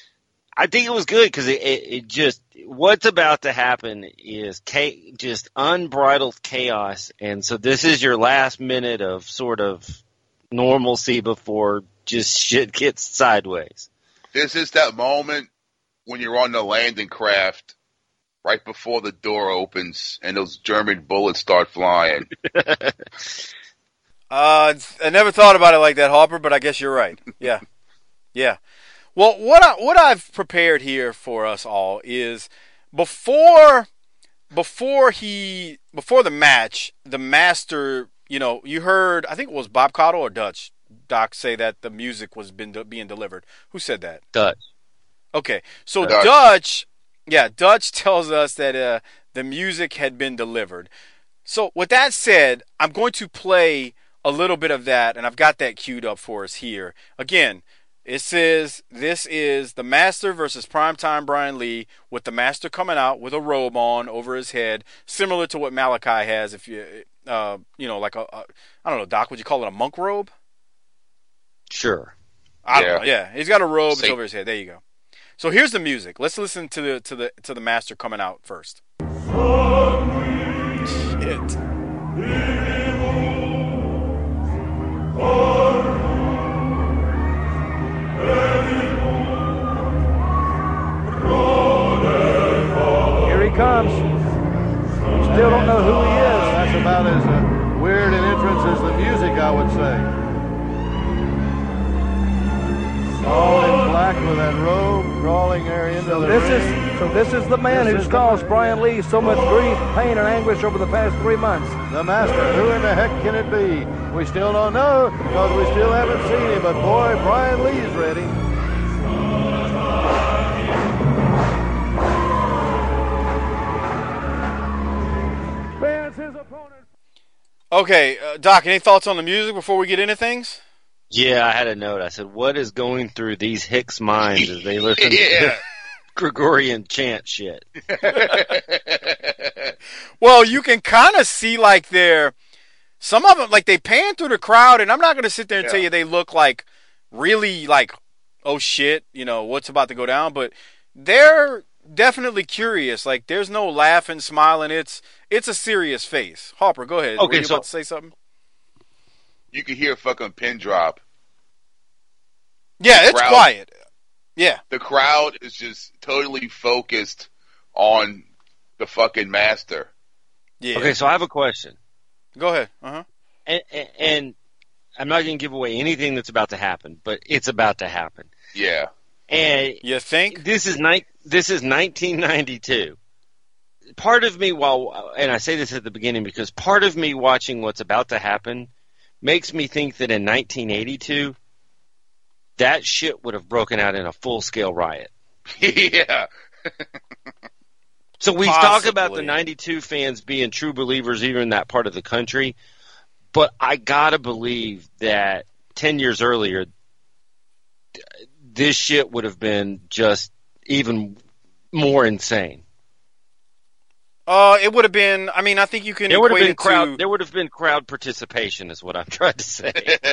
I think it was good because it, it, it just what's about to happen is cha- just unbridled chaos, and so this is your last minute of sort of normalcy before just shit gets sideways. This is that moment when you're on the landing craft right before the door opens and those German bullets start flying. Uh, I never thought about it like that, Harper, but I guess you're right. Yeah. Yeah. Well, what I, what I've prepared here for us all is before before he before the match, the master, you know, you heard, I think it was Bob Caudle or Dutch Doc say that the music was been being delivered. Who said that? Dutch. Okay. So Dutch. Dutch, yeah, Dutch tells us that uh, the music had been delivered. So with that said, I'm going to play a little bit of that, and I've got that queued up for us here. Again, it says this is the Master versus Primetime Brian Lee, with the Master coming out with a robe on over his head, similar to what Malachi has. If you, uh, you know, like a, a I don't know, Doc, would you call it a monk robe? Sure. I don't Yeah. know. Yeah, he's got a robe. It's Saint- over his head. There you go. So here's the music. Let's listen to the to the to the Master coming out first. Shit. Here he comes. Still don't know who he is. That's about as uh, weird an entrance as the music, I would say. All in black with that robe, crawling there into So the this ring. is so this is the man This who's is the caused man. Brian Lee so much grief, pain, and anguish over the past three months. The Master. Who in the heck can it be? We still don't know because we still haven't seen him. But boy, Brian Lee's ready. Spans his opponent. Okay, uh, Doc, any thoughts on the music before we get into things? Yeah, I had a note. I said, what is going through these Hicks minds as they listen to Yeah. Gregorian chant shit? Well, you can kind of see like they're some of them like they pan through the crowd, and I'm not going to sit there and Yeah. tell you they look like really like oh shit, you know what's about to go down, but they're definitely curious. Like there's no laughing, smiling. It's it's a serious face. Harper, go ahead. Okay, Were you so- about to say something? You can hear a fucking pin drop. Yeah, it's crowd- quiet. Yeah. The crowd is just totally focused on the fucking Master. Yeah. Okay, so I have a question. Go ahead. Uh-huh. And, and, and I'm not going to give away anything that's about to happen, but it's about to happen. Yeah. And you think this is ni- this is nineteen ninety-two. Part of me, while and I say this at the beginning because part of me watching what's about to happen makes me think that in nineteen eighty-two, that shit would have broken out in a full-scale riot. Yeah. So we Possibly. talk about the ninety-two fans being true believers even in that part of the country, but I gotta believe that ten years earlier, this shit would have been just even more insane. Uh, it would have been. I mean, I think you can. There would have equate been it crowd. to, There would have been crowd participation, is what I'm trying to say.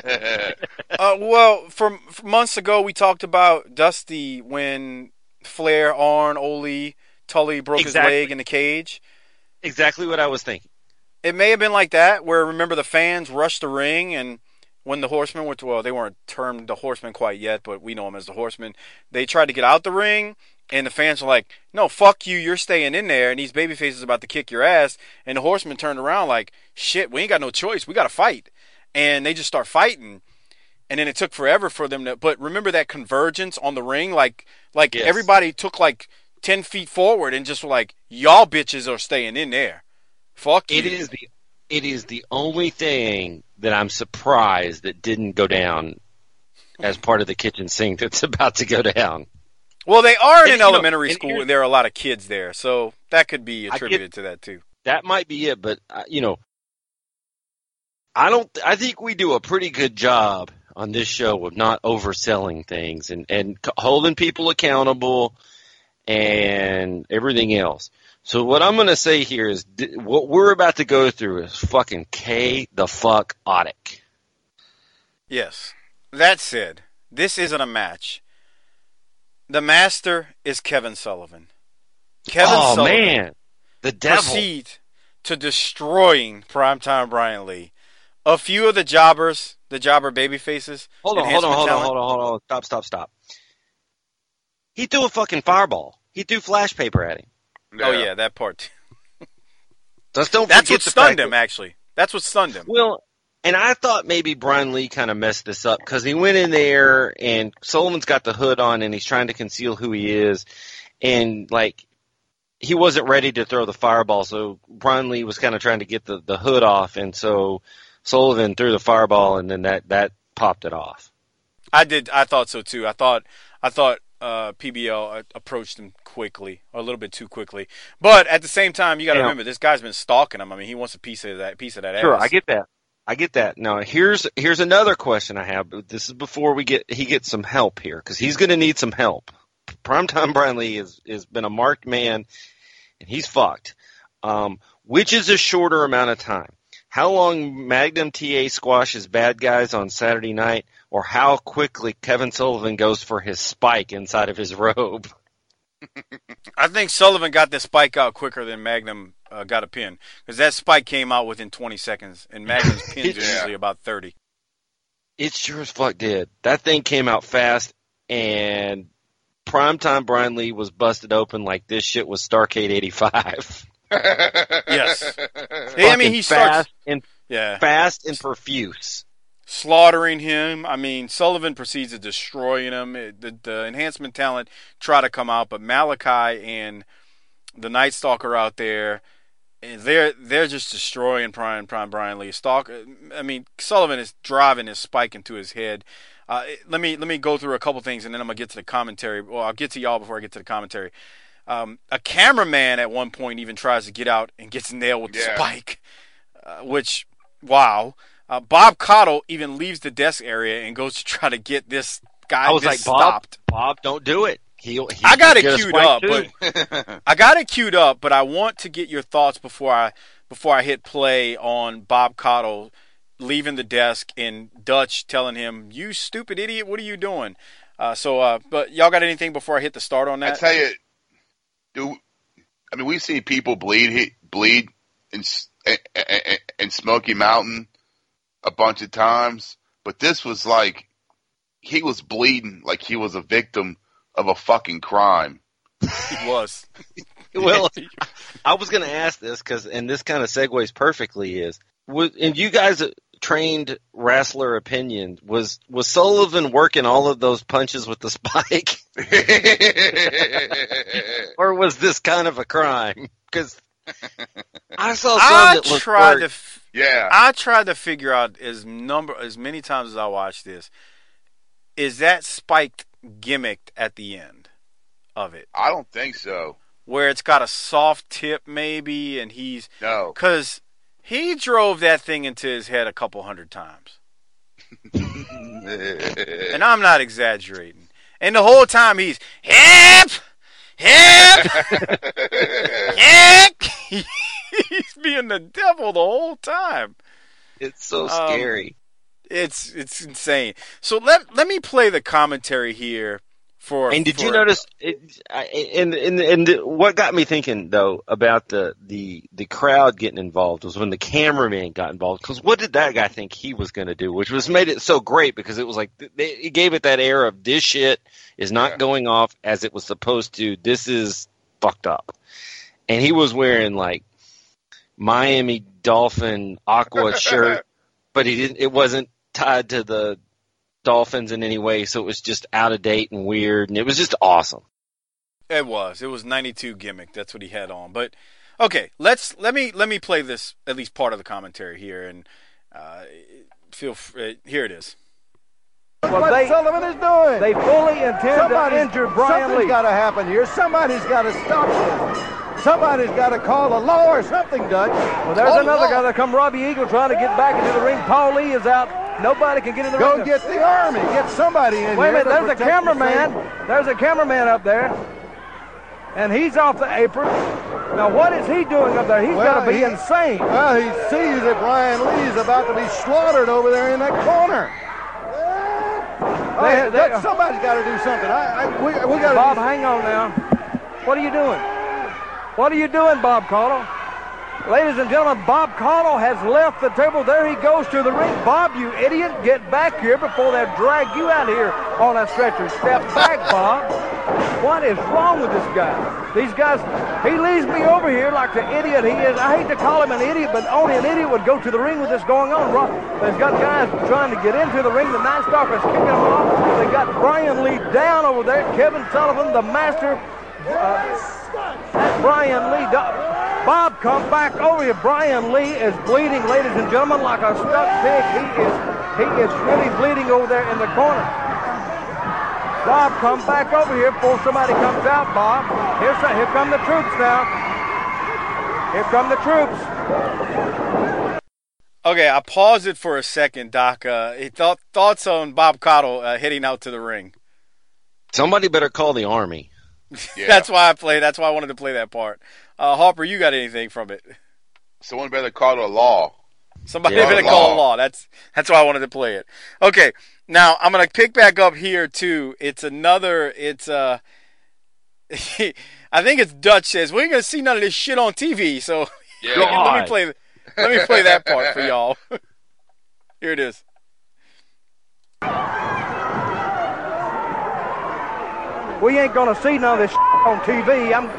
uh, well, from, from months ago, we talked about Dusty when Flair, Arn, Ole, Tully broke Exactly. his leg in the cage. Exactly what I was thinking. It may have been like that, where remember the fans rushed the ring, and when the Horsemen were, well, they weren't termed the Horsemen quite yet, but we know them as the Horsemen. They tried to get out the ring. And the fans were like, no, fuck you, you're staying in there. And these babyfaces about to kick your ass. And the Horsemen turned around like, shit, we ain't got no choice. We got to fight. And they just start fighting. And then it took forever for them to, but remember that convergence on the ring? Like, like Yes. everybody took like ten feet forward and just were like, y'all bitches are staying in there. Fuck you. It is the it is the only thing that I'm surprised that didn't go down as part of the kitchen sink that's about to go down. Well, they are in And, an you know, elementary and school here's- and there are a lot of kids there. So that could be I get- attributed to that too. That might be it, but uh, you know, I don't. I think we do a pretty good job on this show of not overselling things and and c- holding people accountable and everything else. So what I'm going to say here is th- what we're about to go through is fucking K the fuck otic. Yes. That said, this isn't a match. The master is Kevin Sullivan. Kevin Oh Sullivan man, the devil. proceed to destroying Primetime Brian Lee. A few of the jobbers, the jobber baby faces. Hold on, hold on, enhancement hold on, talent. hold on, hold on. Stop, stop, stop. He threw a fucking fireball. He threw flash paper at him. Oh yeah, that part. Just don't That's forget what the stunned fact him, that- actually. That's what stunned him. Well, and I thought maybe Brian Lee kind of messed this up because he went in there and Sullivan's got the hood on and he's trying to conceal who he is, and like he wasn't ready to throw the fireball, so Brian Lee was kind of trying to get the, the hood off, and so Sullivan threw the fireball, and then that, that popped it off. I did. I thought so too. I thought. I thought uh, P B L approached him quickly, or a little bit too quickly. But at the same time, you got to Yeah. remember this guy's been stalking him. I mean, he wants a piece of that. Piece of that Sure, ass. I get that. I get that. Now here's here's another question I have. But this is before we get he gets some help here because he's going to need some help. Primetime Brian Lee has has been a marked man, and he's fucked. Um, which is a shorter amount of time? How long Magnum T A squashes bad guys on Saturday night, or how quickly Kevin Sullivan goes for his spike inside of his robe? I think Sullivan got this spike out quicker than Magnum uh, got a pin, because that spike came out within twenty seconds, and Magnum's pins are Yeah. usually about thirty. It sure as fuck did. That thing came out fast, and Primetime Brian Lee was busted open like this shit was Starcade eighty-five. Yes. Hey, I mean, he Fucking starts fast and yeah fast and profuse. slaughtering him. I mean, Sullivan proceeds to destroying him. It- The, the enhancement talent try to come out, but Malachi and the Night Stalker out there, and they're they're just destroying Prime Prime Brian Lee. Stalk. I mean, Sullivan is driving his spike into his head. Uh, let me let me go through a couple things, and then I'm gonna get to the commentary. Well, I'll get to y'all before I get to the commentary. Um, a cameraman at one point even tries to get out and gets nailed with the Yeah. spike, uh, which, wow. Uh, Bob Cottle even leaves the desk area and goes to try to get this guy I was this like, Bob, stopped. Bob, don't do it. He'll, he I got it get a queued spike up, too. but I got it queued up, but I want to get your thoughts before I before I hit play on Bob Cottle leaving the desk and Dutch telling him, "You stupid idiot, what are you doing?" Uh, so, uh, but y'all got anything before I hit the start on I that? tell you, dude. I mean, we see people bleed he- bleed in, S- in, in, in Smoky Mountain a bunch of times, but this was like he was bleeding like he was a victim of a fucking crime. He was. Well, I was going to ask this because, and this kind of segues perfectly is, was, and you guys trained wrestler opinion, was was Sullivan working all of those punches with the spike, or was this kind of a crime? Because I saw some I that looked tried work. to. F- Yeah. I tried to figure out as number as many times as I watched this. Is that spiked gimmicked at the end of it? I don't think so. Where it's got a soft tip maybe, and he's No. because he drove that thing into his head a couple hundred times, and I'm not exaggerating. And the whole time he's hip, hip, hip. He's being the devil the whole time. It's so Um, scary. It's it's insane. So let let me play the commentary here for. And did for, you notice? It, I, and and and what got me thinking though about the the the crowd getting involved was when the cameraman got involved. Because what did that guy think he was going to do? Which was made it so great because it was like it gave it that air of this shit is not Yeah. going off as it was supposed to. This is fucked up. And he was wearing like Miami Dolphin aqua shirt, but he didn't. It wasn't tied to the Dolphins in any way, so it was just out of date and weird, and it was just awesome. It was. It was ninety-two gimmick. That's what he had on. But okay, let's let me let me play this at least part of the commentary here, and uh, feel free, here it is. Well, what they, Sullivan is doing. They fully intend Somebody's, to injure Brian something's Lee. got to happen here. Somebody's got to stop this. Somebody's got to call the law or something, Dutch. Well, there's Call another the guy law. that come Robbie Eagle trying to get back into the ring. Paul Lee is out. Nobody can get in the Go ring. get the army. Get somebody in Wait a here. minute, to there's a protect the cameraman. safety. There's a cameraman up there. And he's off the apron. Now, what is he doing up there? He's Well, got to be he- insane. Well, he sees that Brian Lee's about to be slaughtered over there in that corner. They- Hey, they- Dutch, somebody's got to do something. I, I, we we got Bob, to. hang on now. What are you doing? What are you doing, Bob Caudle? Ladies and gentlemen, Bob Caudle has left the table. There he goes to the ring. Bob, you idiot, get back here before they drag you out here on a stretcher. Step back, Bob. What is wrong with this guy? These guys, he leaves me over here like the idiot he is. I hate to call him an idiot, but only an idiot would go to the ring with this going on. They've got guys trying to get into the ring. The Night Stalker's kicking them off. They got Brian Lee down over there. Kevin Sullivan, the master. Uh, that's Brian Lee. Bob, come back over here. Brian Lee is bleeding, ladies and gentlemen, like a stuck pig. He is, he is really bleeding over there in the corner. Bob, come back over here before somebody comes out, Bob. Here's, here come the troops now. Here come the troops. Okay, I paused it for a second, Doc. Uh, thought, thoughts on Bob Caudle uh, heading out to the ring? Somebody better call the army. Yeah. That's why I played. That's why I wanted to play that part. Uh, Harper, you got anything from it? Someone better call the law. Somebody Yeah, better law. call a law. That's that's why I wanted to play it. Okay, now I'm gonna pick back up here too. It's another. It's uh, I think it's Dutch says we ain't gonna see none of this shit on T V. So Yeah. let me God. play. Let me play that part for y'all. Here it is. We ain't gonna see none of this on T V. I'm.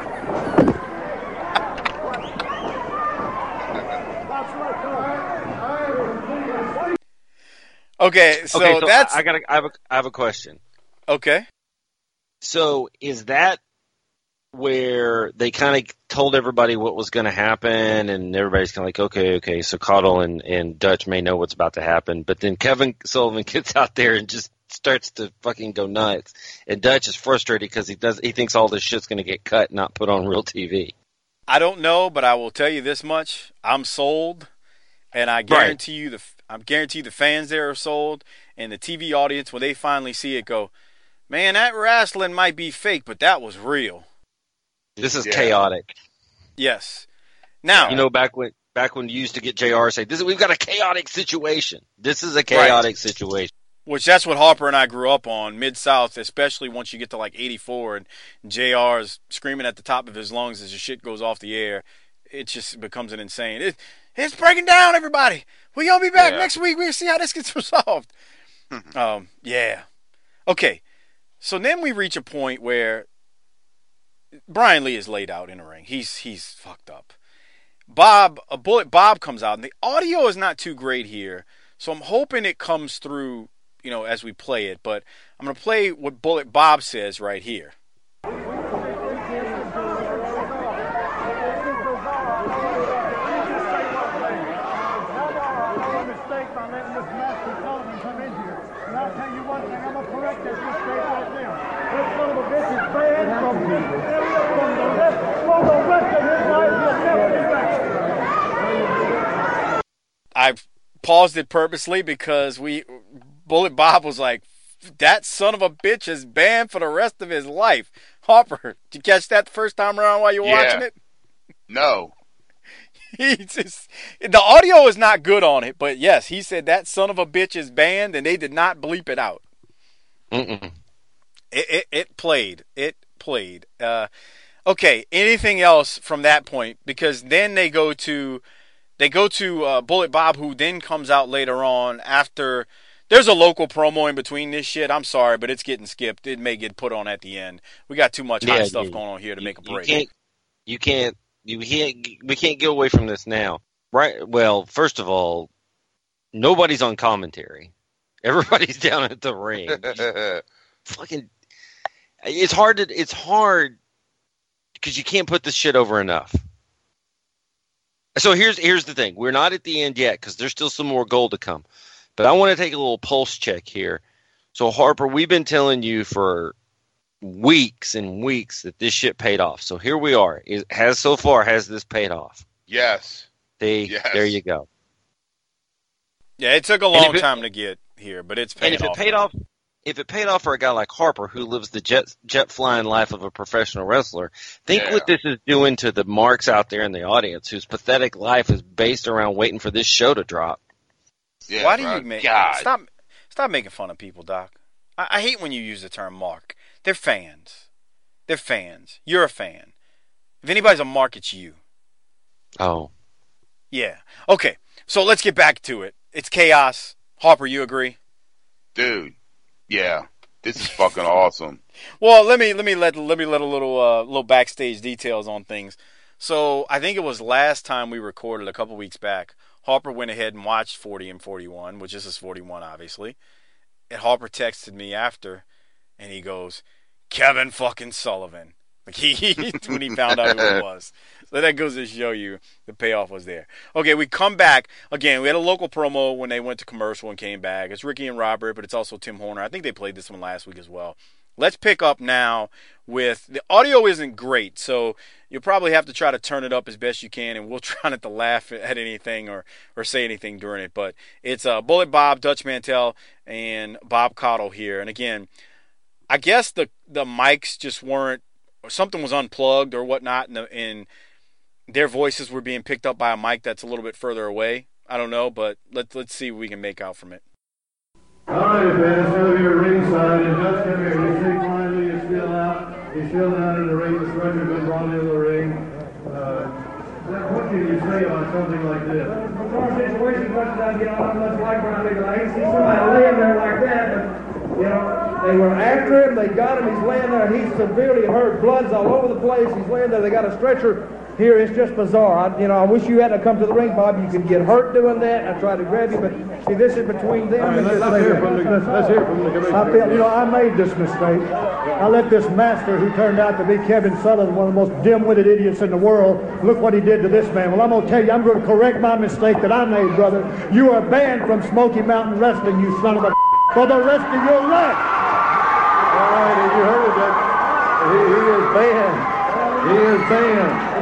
Okay, so, okay, so that's I, I got. I have a. I have a question. okay. So is that where they kind of told everybody what was going to happen, and everybody's kind of like, okay, okay, so Caudle and, and Dutch may know what's about to happen, but then Kevin Sullivan gets out there and just starts to fucking go nuts, and Dutch is frustrated because he does he thinks all this shit's going to get cut, and not put on real T V. I don't know, but I will tell you this much: I'm sold, and I guarantee you the I guarantee the fans there are sold, and the T V audience when they finally see it go, man, that wrestling might be fake, but that was real. This is Yeah. chaotic. Yes. Now, You know, back when back when you used to get J R say, "This is we've got a chaotic situation." This is a chaotic situation. which that's what Harper and I grew up on, Mid-South, especially once you get to like eighty-four and J R's screaming at the top of his lungs as the shit goes off the air. It just becomes an insane. It, it's breaking down, everybody. We're going to be back Yeah. next week. We'll see how this gets resolved. um, yeah. Okay. So then we reach a point where Brian Lee is laid out in a ring. He's he's fucked up. Bob, a Bullet Bob comes out, and the audio is not too great here, so I'm hoping it comes through, you know, as we play it. But I'm gonna play what Bullet Bob says right here. I paused it purposely because we Bullet Bob was like, that son of a bitch is banned for the rest of his life. Harper, did you catch that the first time around while you were Yeah. watching it? No. He just, the audio is not good on it, but yes, he said that son of a bitch is banned, and they did not bleep it out. Mm-mm. It, it, it played. It played. Uh, okay, anything else from that point? Because then they go to... They go to uh, Bullet Bob, who then comes out later on after. There's a local promo in between this shit. I'm sorry, but it's getting skipped. It may get put on at the end. We got too much hot Yeah, stuff yeah. going on here to You- make a break. You can't, you can't, you can't, we can't get away from this now, right? Well, first of all, nobody's on commentary. Everybody's down at the ring. Fucking, it's hard to, it's hard because you can't put this shit over enough. So here's here's the thing. We're not at the end yet because there's still some more gold to come. But I want to take a little pulse check here. So Harper, we've been telling you for weeks and weeks that this shit paid off. So here we are. It has so far has this paid off? Yes. See, Yes. there you go. Yeah, it took a And long if it- time to get here, but it's And paying if it off. paid off, if it paid off for a guy like Harper who lives the jet jet flying life of a professional wrestler, think Yeah. what this is doing to the marks out there in the audience whose pathetic life is based around waiting for this show to drop. Yeah, Why do bro. you make God. stop? Stop making fun of people, Doc. I, I hate when you use the term mark. They're fans. They're fans. You're a fan. If anybody's a mark, it's you. Oh. Yeah. Okay. So let's get back to it. It's chaos. Harper, you agree? Dude. Yeah. This is fucking awesome. Well, let me let me let let me let a little uh, little backstage details on things. So I think it was last time we recorded a couple weeks back. Harper went ahead and watched forty and forty-one, which this is forty-one, obviously. And Harper texted me after, and he goes, "Kevin fucking Sullivan." Like he when he found out who it was. So that goes to show you the payoff was there. Okay, we come back again. We had a local promo when they went to commercial and came back. It's Ricky and Robert, but it's also Tim Horner. I think they played this one last week as well. Let's pick up now with the audio isn't great, so you'll probably have to try to turn it up as best you can, and we'll try not to laugh at anything or, or say anything during it. But it's uh, Bullet Bob, Dutch Mantel, and Bob Caudle here. And again, I guess the the mics just weren't, or something was unplugged or whatnot, and, the, and their voices were being picked up by a mic that's a little bit further away. I don't know, but let's let's see what we can make out from it. All right, fans, still here ringside, and Dutch come here. You see finally he's still out. He's still down in the ring. The stretcher been brought into the ring. Uh, what can you say about something like this? Bizarre situation, but uh, you know, I'm much like around here. I hate to see somebody laying there like that, but you know, they were after him. They got him. He's laying there. He's severely hurt. Blood's all over the place. He's laying there. They got a stretcher here. It's just bizarre. I, you know, I wish you hadn't come to the ring, Bob. You can get hurt doing that. I tried to grab you, but see, this is between them. All right, and let's, this let's, hear lady. from the, let's, let's hear from the commissioner. I feel, you know, I made this mistake. I let this master, who turned out to be Kevin Sullivan, one of the most dim-witted idiots in the world, look what he did to this man. Well, I'm going to tell you, I'm going to correct my mistake that I made, brother. You are banned from Smoky Mountain Wrestling, you son of a for the rest of your life. All right, and you heard it, that he, he is banned. He is banned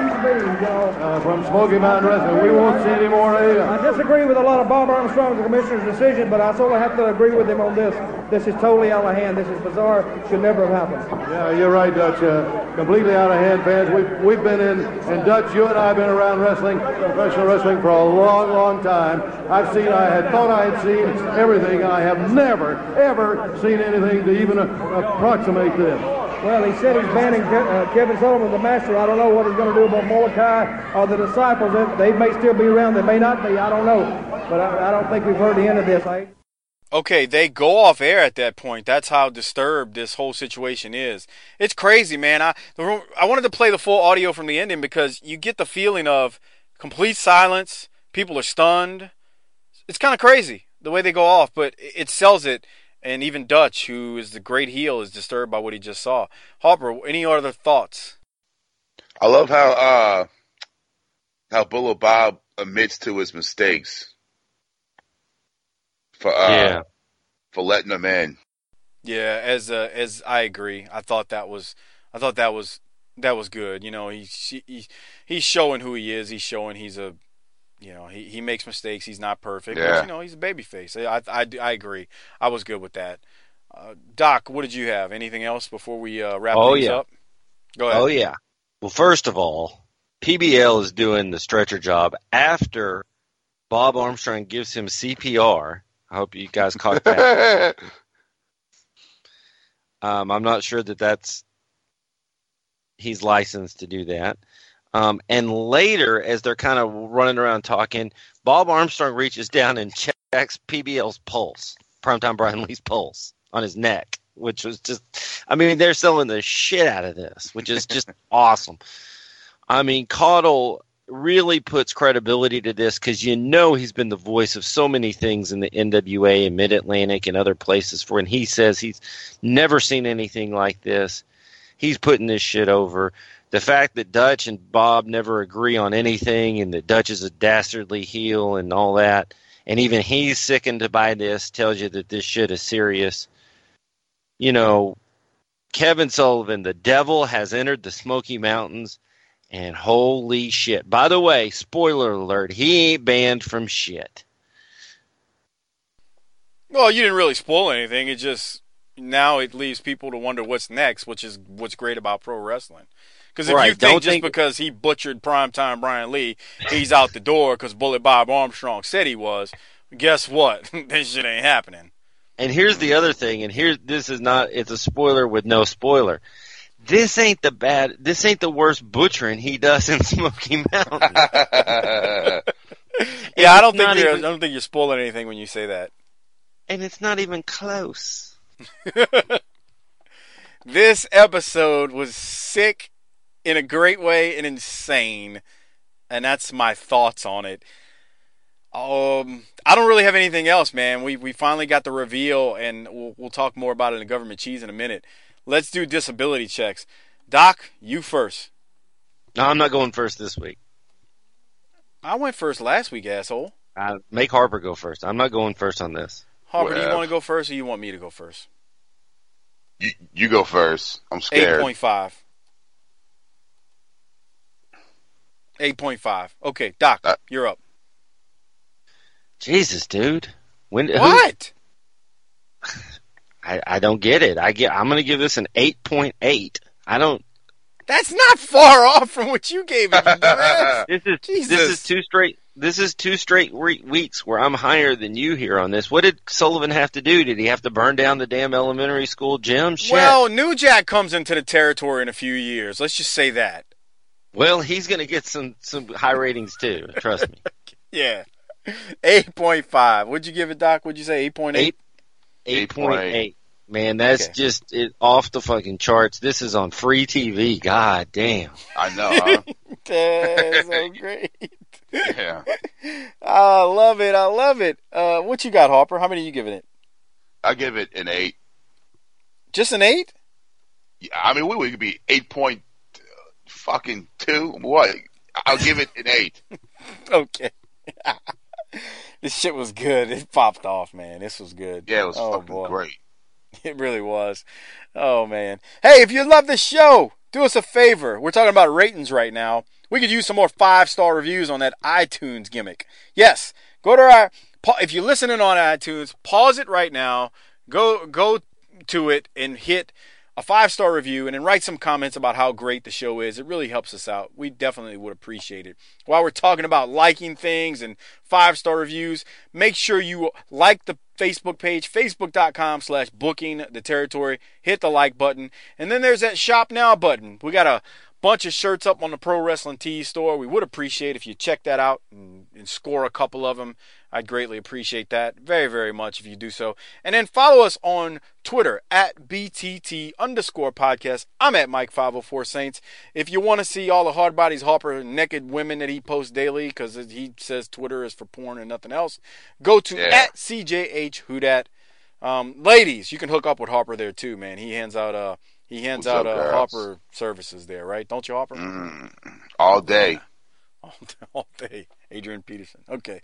uh, from Smoky Mountain Wrestling. We won't see any more of him. I disagree with a lot of Bob Armstrong's commissioner's decision, but I sort of have to agree with him on this. This is totally out of hand. This is bizarre. Should never have happened. Yeah, you're right, Dutch. Uh, completely out of hand, fans. We've, we've been in, and Dutch, you and I have been around wrestling, professional wrestling, for a long, long time. I've seen, I had thought I had seen everything, and I have never, ever seen anything to even uh, approximate this. Well, he said he's banning Ke- uh, Kevin Sullivan, the master. I don't know what he's going to do about Molokai or the disciples. They, they may still be around. They may not be. I don't know. But I, I don't think we've heard the end of this. I Okay, they go off air at that point. That's how disturbed this whole situation is. It's crazy, man. I I wanted to play the full audio from the ending because you get the feeling of complete silence. People are stunned. It's kind of crazy the way they go off, but it sells it. And even Dutch, who is the great heel, is disturbed by what he just saw. Harper, any other thoughts? I love how uh, how Bullet Bob admits to his mistakes for uh, yeah. for letting them in. Yeah, as uh, as I agree. I thought that was I thought that was that was good. You know, he's he, he's showing who he is. He's showing he's a you know he, he makes mistakes. He's not perfect. Yeah. But, you know, he's a babyface. I, I I agree. I was good with that. Uh, Doc, what did you have? Anything else before we uh, wrap oh, things yeah. up? Go ahead. Oh yeah. Well, first of all, P B L is doing the stretcher job after Bob Armstrong gives him C P R. I hope you guys caught that. um, I'm not sure that that's he's licensed to do that. Um, and later, as they're kind of running around talking, Bob Armstrong reaches down and checks P B L's pulse, Primetime Brian Lee's pulse on his neck, which was just, I mean, they're selling the shit out of this, which is just awesome. I mean, Caudle really puts credibility to this because you know he's been the voice of so many things in the N W A and Mid-Atlantic and other places for, and he says he's never seen anything like this. He's putting this shit over. The fact that Dutch and Bob never agree on anything and that Dutch is a dastardly heel and all that, and even he's sickened by this, tells you that this shit is serious. You know, Kevin Sullivan, the devil, has entered the Smoky Mountains. And holy shit. By the way, spoiler alert, he ain't banned from shit. Well, you didn't really spoil anything. It just, now it leaves people to wonder what's next, which is what's great about pro wrestling. Because if right, you think don't just think... because he butchered Primetime Brian Lee, he's out the door because Bullet Bob Armstrong said he was, guess what? This shit ain't happening. And here's the other thing, and here, this is not, it's a spoiler with no spoiler. This ain't the bad. This ain't the worst butchering he does in Smoky Mountain. yeah, I don't think you're. Even, I don't think you're spoiling anything when you say that. And it's not even close. This episode was sick in a great way and insane, and that's my thoughts on it. Um, I don't really have anything else, man. We we finally got the reveal, and we'll we'll talk more about it in Government Cheese in a minute. Let's do disability checks. Doc, you first. No, I'm not going first this week. I went first last week, asshole. Uh, make Harper go first. I'm not going first on this. Harper, well, do you want to go first or you want me to go first? You, you go first. I'm scared. eight point five. eight point five. Okay, Doc, uh, you're up. Jesus, dude. When? What? Who? I, I don't get it. I get. I'm going to give this an eight point eight. I don't. That's not far off from what you gave it. You this is Jesus. This is two straight. This is two straight re- weeks where I'm higher than you here on this. What did Sullivan have to do? Did he have to burn down the damn elementary school gym? Shit. Well, New Jack comes into the territory in a few years. Let's just say that. Well, he's going to get some some high ratings too. Trust me. Yeah. eight point five. What'd you give it, Doc? What'd you say? eight point eight? eight point eight. Man, that's okay. just it, off the fucking charts. This is on free T V. God damn. I know, huh? That's so great. Yeah. I love it. I love it. Uh, what you got, Harper? How many are you giving it? I give it an eight. Just an eight? Yeah, I mean, we would be eight point fucking two. What? I'll give it an eight. Okay. This shit was good. It popped off, man. This was good. Yeah, it was oh, fucking boy. great. It really was. Oh, man. Hey, if you love this show, do us a favor. We're talking about ratings right now. We could use some more five-star reviews on that iTunes gimmick. Yes, go to our... If you're listening on iTunes, pause it right now. Go, go to it and hit a five-star review and then write some comments about how great the show is. It really helps us out. We definitely would appreciate it. While we're talking about liking things and five-star reviews, make sure you like the Facebook page, facebook.com slash booking the territory. Hit the like button. And then there's that shop now button. We got a bunch of shirts up on the Pro Wrestling Tees store. We would appreciate if you check that out and, and score a couple of them. I'd greatly appreciate that very, very much if you do so. And then follow us on Twitter at B T T underscore podcast. I'm at Mike five oh four Saints. If you want to see all the Hard Bodies Harper naked women that he posts daily, because he says Twitter is for porn and nothing else, go to Yeah. at C J H Whodat. Um, ladies, you can hook up with Harper there too, man. He hands out uh he hands What's out up, uh, girls? Harper services there, right? Don't you, Harper? Mm, all day. All day, all day. Adrian Peterson. Okay.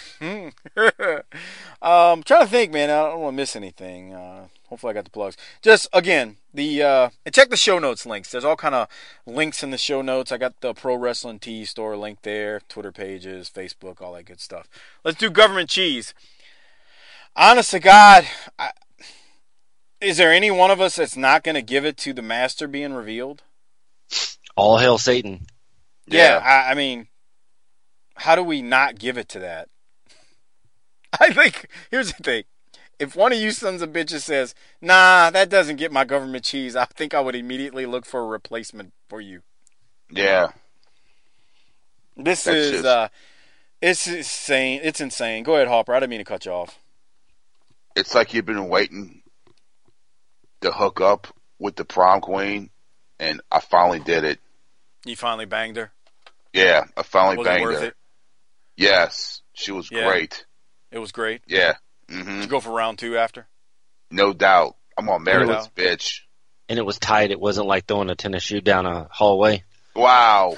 um, trying to think, man. I don't want to miss anything. Uh, hopefully, I got the plugs. Just again, the uh, and check the show notes links. There's all kind of links in the show notes. I got the Pro Wrestling Tee store link there, Twitter pages, Facebook, all that good stuff. Let's do government cheese. Honest to God, I, is there any one of us that's not going to give it to the master being revealed? All hail Satan. Yeah, I, I mean, how do we not give it to that? I think, here's the thing. If one of you sons of bitches says, nah, that doesn't get my government cheese, I think I would immediately look for a replacement for you. Yeah. This That's is, just- uh, it's insane. It's insane. Go ahead, Harper. I didn't mean to cut you off. It's like you've been waiting to hook up with the prom queen, and I finally did it. You finally banged her? Yeah, I finally Was it banged worth her. it? Yes, she was Yeah. great. It was great. Yeah. Did hmm you go for round two after? No doubt. I'm gonna marry No this doubt. bitch. And it was tight. It wasn't like throwing a tennis shoe down a hallway. Wow.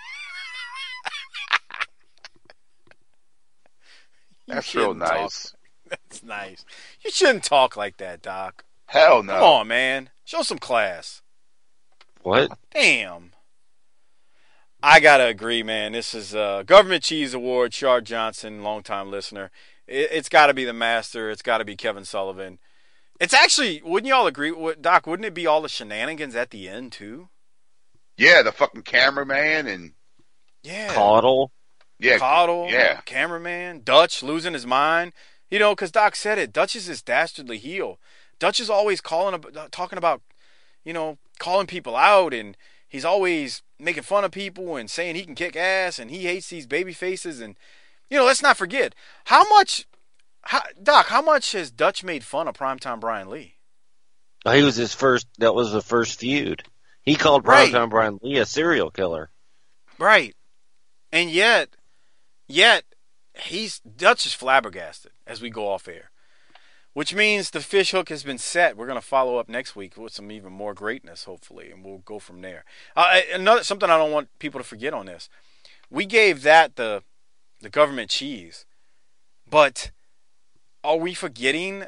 You That's real shouldn't talk. nice. That's nice. You shouldn't talk like that, Doc. Hell no. Come on, man. Show some class. What? Damn. I gotta agree, man. This is uh, Government Cheese Award. Shard Johnson, longtime listener. It, it's got to be the master. It's got to be Kevin Sullivan. It's actually, wouldn't y'all agree, with- Doc? Wouldn't it be all the shenanigans at the end too? Yeah, the fucking cameraman and Yeah. Caudle. yeah, Caudle, yeah. cameraman, Dutch losing his mind. You know, because Doc said it. Dutch is this dastardly heel. Dutch is always calling, ab- talking about, you know, calling people out, and he's always making fun of people and saying he can kick ass, and he hates these baby faces. And you know, let's not forget how much, how, Doc, how much has Dutch made fun of Primetime Brian Lee? Oh, he was his first. That was the first feud. He called Right. Primetime Brian Lee a serial killer. Right. And yet, yet he's Dutch is flabbergasted as we go off air. Which means the fish hook has been set. We're going to follow up next week with some even more greatness, hopefully, and we'll go from there. Uh, another something I don't want people to forget on this: we gave that the the government cheese, but are we forgetting?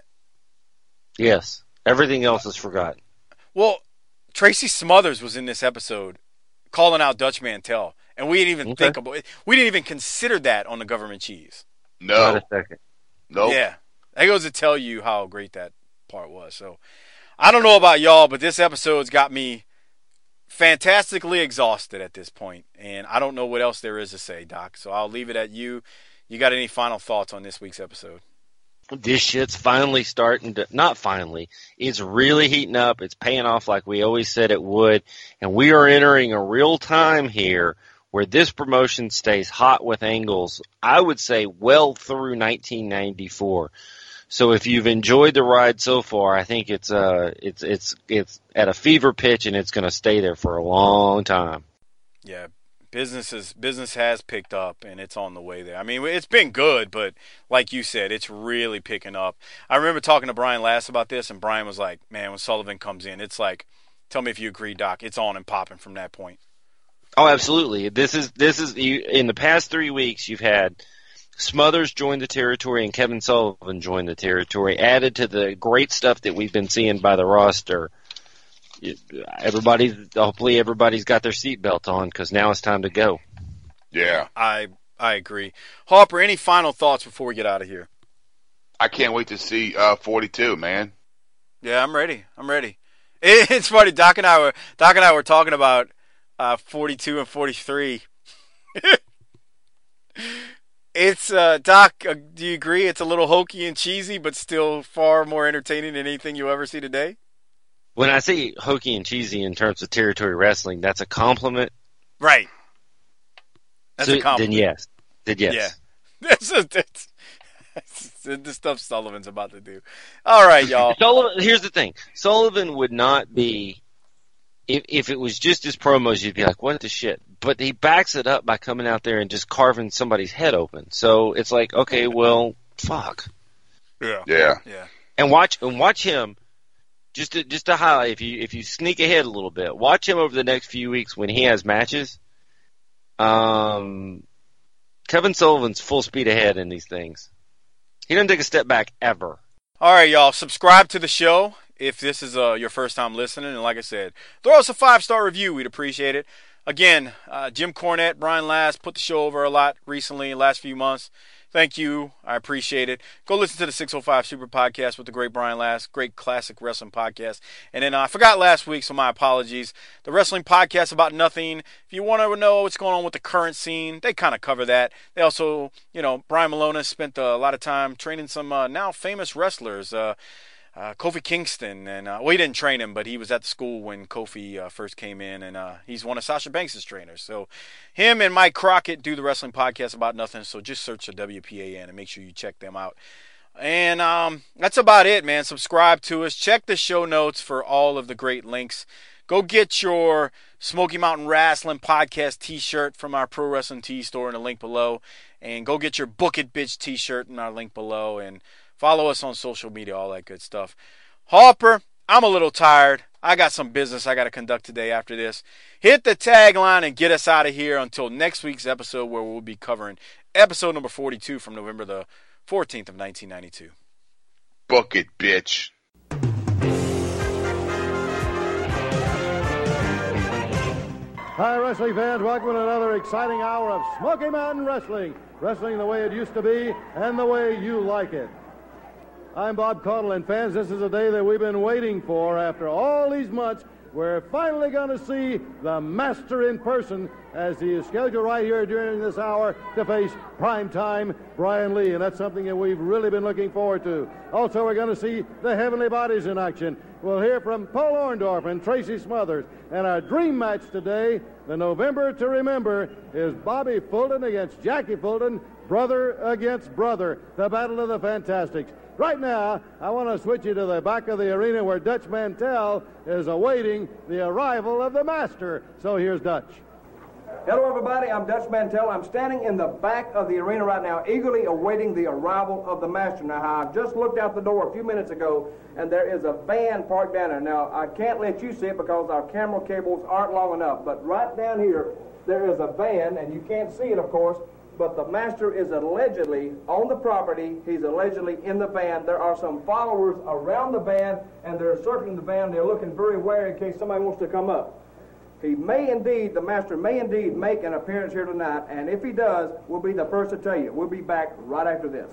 Yes. Everything else is forgotten. Well, Tracy Smothers was in this episode, calling out Dutch Mantel, and we didn't even Okay. think about it. We didn't even consider that on the government cheese. No. Not a second. Nope. Yeah. That goes to tell you how great that part was. So, I don't know about y'all, but this episode's got me fantastically exhausted at this point, and I don't know what else there is to say, Doc. So I'll leave it at you. You got any final thoughts on this week's episode? This shit's finally starting to, not finally, it's really heating up. It's paying off like we always said it would. And we are entering a real time here where this promotion stays hot with angles, I would say well through nineteen ninety-four. So if you've enjoyed the ride so far, I think it's uh it's it's it's at a fever pitch and it's going to stay there for a long time. Yeah, business is business has picked up and it's on the way there. I mean, it's been good, but like you said, it's really picking up. I remember talking to Brian last about this, and Brian was like, "Man, when Sullivan comes in, it's like, tell me if you agree, Doc. It's on and popping from that point." Oh, absolutely. This is this is you, in the past three weeks you've had Smothers join the territory and Kevin Sullivan join the territory, added to the great stuff that we've been seeing by the roster. Everybody, hopefully, everybody's got their seatbelt on because now it's time to go. Yeah. I I agree. Harper, any final thoughts before we get out of here? I can't wait to see uh, forty-two, man. Yeah, I'm ready. I'm ready. It, it's funny. Doc and I were Doc and I were talking about uh, forty-two and forty-three. It's uh, Doc. Uh, do you agree? It's a little hokey and cheesy, but still far more entertaining than anything you ever see today. when I say hokey and cheesy in terms of territory wrestling, that's a compliment. Right. That's so, a compliment. Then yes. Then yes. Yeah. That's, a, that's, that's the stuff Sullivan's about to do. All right, y'all. Sullivan, here's the thing. Sullivan would not be, if if it was just his promos, you'd be like, what the shit? But he backs it up by coming out there and just carving somebody's head open. So it's like, okay, well, fuck. Yeah. Yeah. Yeah. And watch and watch him. Just to, just to highlight, if you if you sneak ahead a little bit, watch him over the next few weeks when he has matches. Um, Kevin Sullivan's full speed ahead in these things. He doesn't take a step back ever. All right, y'all. Subscribe to the show if this is uh, your first time listening. And like I said, throw us a five-star review. We'd appreciate it. Again, uh, Jim Cornette, Brian Last put the show over a lot recently, last few months. Thank you. I appreciate it. Go listen to the six oh five Super Podcast with the great Brian Last. Great classic wrestling podcast. And then uh, I forgot last week, so my apologies. The Wrestling Podcast About Nothing. If you want to know what's going on with the current scene, they kind of cover that. They also, you know, Brian Malone spent a lot of time training some uh, now famous wrestlers. Uh, uh, Kofi Kingston. and uh, Well, he didn't train him, but he was at the school when Kofi uh, first came in. And uh, he's one of Sasha Banks' trainers. So him and Mike Crockett do the Wrestling Podcast About Nothing. So just search the W P A N and make sure you check them out. And um, that's about it, man. Subscribe to us. Check the show notes for all of the great links. Go get your Smoky Mountain Wrestling Podcast t-shirt from our Pro Wrestling Tee store in the link below. And go get your Book It Bitch t-shirt in our link below. And follow us on social media, all that good stuff. Harper, I'm a little tired. I got some business I got to conduct today after this. Hit the tagline and get us out of here until next week's episode, where we'll be covering episode number forty-two from November the fourteenth of nineteen ninety-two. Book it, bitch. Hi, wrestling fans. Welcome to another exciting hour of Smoky Mountain Wrestling. Wrestling the way it used to be and the way you like it. I'm Bob Caudle, and fans, this is a day that we've been waiting for. After all these months, we're finally going to see the Master in person, as he is scheduled right here during this hour to face primetime Brian Lee, and that's something that we've really been looking forward to. Also, we're going to see the Heavenly Bodies in action. We'll hear from Paul Orndorff and Tracy Smothers, and our dream match today, the November to remember, is Bobby Fulton against Jackie Fulton, brother against brother, the Battle of the Fantastics. Right now, I want to switch you to the back of the arena where Dutch Mantell is awaiting the arrival of the Master. So here's Dutch. Hello, everybody. I'm Dutch Mantell. I'm standing in the back of the arena right now, eagerly awaiting the arrival of the Master. Now, I just looked out the door a few minutes ago, and there is a van parked down there. Now, I can't let you see it because our camera cables aren't long enough, but right down here, there is a van, and you can't see it, of course, but the Master is allegedly on the property. He's allegedly in the van. There are some followers around the van, and they're circling the van. They're looking very wary in case somebody wants to come up. He may indeed, the Master may indeed make an appearance here tonight, and if he does, we'll be the first to tell you. We'll be back right after this.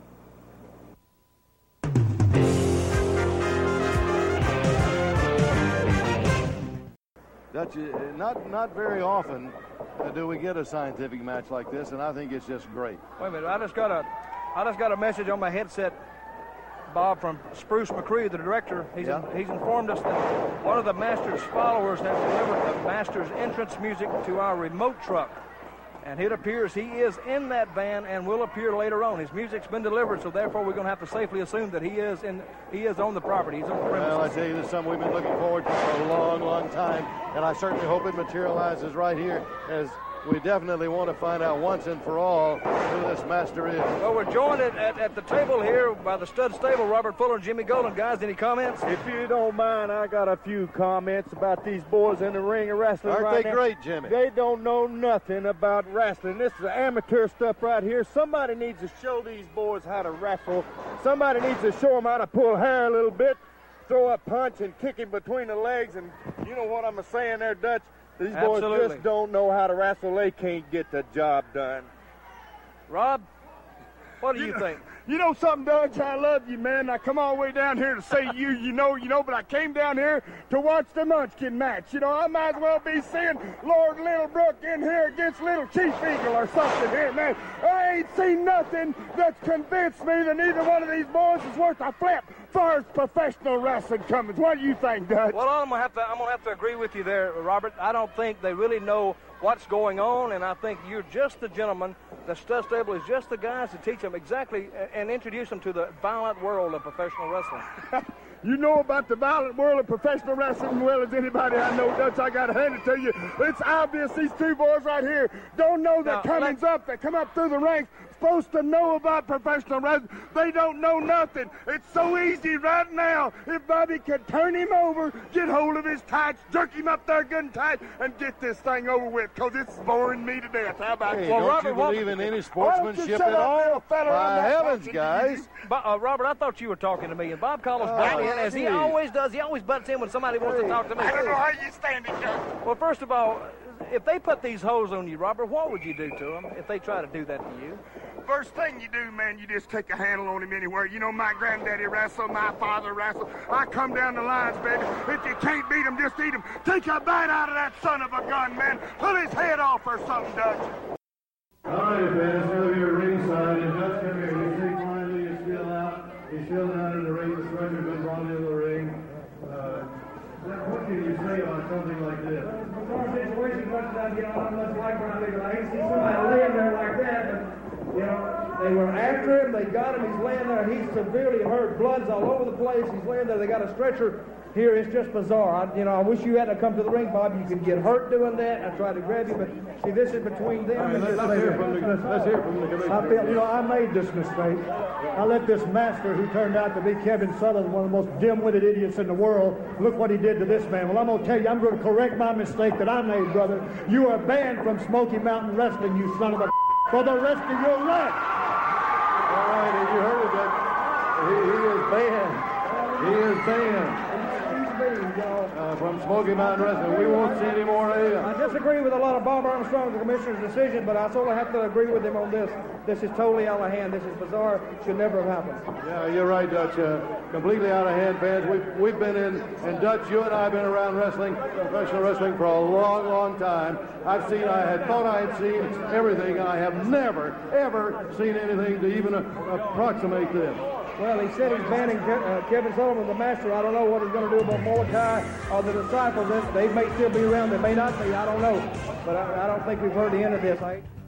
Dutch, not not very often uh, do we get a scientific match like this, and I think it's just great. Wait a minute, I just got a, I just got a message on my headset, Bob, from Spruce McCree, the director. He's Yeah. in, he's informed us that one of the Master's followers has delivered the Master's entrance music to our remote truck. And it appears he is in that van and will appear later on. His music's been delivered, so therefore we're going to have to safely assume that he is in he is on the property. He's on the premises. Well, I tell you, this is something we've been looking forward to for a long, long time, and I certainly hope it materializes right here, as we definitely want to find out once and for all who this Master is. Well, we're joined at, at, at the table here by the stud stable, Robert Fuller and Jimmy Golden. Guys, any comments? If you don't mind, I got a few comments about these boys in the ring of wrestling. Aren't right they now. great, Jimmy? They don't know nothing about wrestling. This is amateur stuff right here. Somebody needs to show these boys how to wrestle. Somebody needs to show them how to pull hair a little bit, throw a punch and kick him between the legs. And you know what I'm saying there, Dutch? These boys Absolutely. just don't know how to wrestle. They can't get the job done. Rob, what do you, You know- think? You know something, Dutch? I love you, man. I come all the way down here to say you, you know, you know, but I came down here to watch the Munchkin match. You know, I might as well be seeing Lord Littlebrook in here against Little Chief Eagle or something here, man. I ain't seen nothing that's convinced me that neither one of these boys is worth a flip far as professional wrestling comes. What do you think, Dutch? Well, I'm gonna have to I'm gonna have to agree with you there, Robert. I don't think they really know what's going on, and I think you're just the gentleman. The Stud Stable is just the guys to teach them exactly and introduce them to the violent world of professional wrestling. You know about the violent world of professional wrestling as well as anybody I know, Dutch. I got to hand it to you. It's obvious these two boys right here don't know that Now, comings up. They come up through the ranks, supposed to know about professional wrestling. They don't know nothing. It's so easy right now. If Bobby could turn him over, get hold of his tights, jerk him up there good and tight, and get this thing over with, because it's boring me to death. How about Hey, you? don't Robert, you what- believe in any Why sportsmanship don't you shut at up, all? little fella? I'm By not heavens, talking to guys. you. But, uh, Robert, I thought you were talking to me, and Bob Collis Oh, brought me in, as he gee. always does. He always butts in when somebody wants to talk to me. I don't know how you stand it, Dutch. Well, first of all, if they put these hoes on you, Robert, what would you do to them if they try to do that to you? First thing you do, man, you just take a handle on him anywhere. You know, my granddaddy wrestled, my father wrestled. I come down the lines, baby. If you can't beat him, just eat him. Take a bite out of that son of a gun, man. Pull his head off or something, Dutch. All right, fans, now here ringside, and Dutch, come here. You see finally he's still out. He's still down in the ring. The stretcher been brought into the ring. Uh, what can you say about something like this? Bizarre situation, much as you know, I'm much like when I think I ain't seen somebody laying there like that, but you know, they were after him, they got him, he's laying there, he's severely hurt, blood's all over the place, he's laying there, they got a stretcher here, it's just bizarre. I, you know, I wish you hadn't come to the ring, Bob. You could get hurt doing that. I tried to grab you, but see, this is between them. Right, and let's, this let's, hear lady. from the, let's hear from the commissioner. I feel, you know, I made this mistake. I let this master, who turned out to be Kevin Sutherland, one of the most dim-witted idiots in the world, look what he did to this man. Well, I'm going to tell you, I'm going to correct my mistake that I made, brother. You are banned from Smoky Mountain Wrestling, you son of a for the rest of your life. All right, and you heard it, that he, he is banned. He is banned. Uh, from Smoky Mountain Wrestling. We won't see any more of him. I disagree with a lot of Bob Armstrong, the commissioner's decision, but I sort of have to agree with him on this. This is totally out of hand. This is bizarre. Should never have happened. Yeah, you're right, Dutch. Uh, completely out of hand, fans. We've, we've been in, and Dutch, you and I have been around wrestling, professional wrestling, for a long, long time. I've seen, I had thought I had seen everything. I have never, ever seen anything to even uh, approximate this. Well, he said he's banning Ke- uh, Kevin Sullivan, the master. I don't know what he's going to do about Mordecai or the disciples. They may still be around. They may not be. I don't know. But I, I don't think we've heard the end of this. I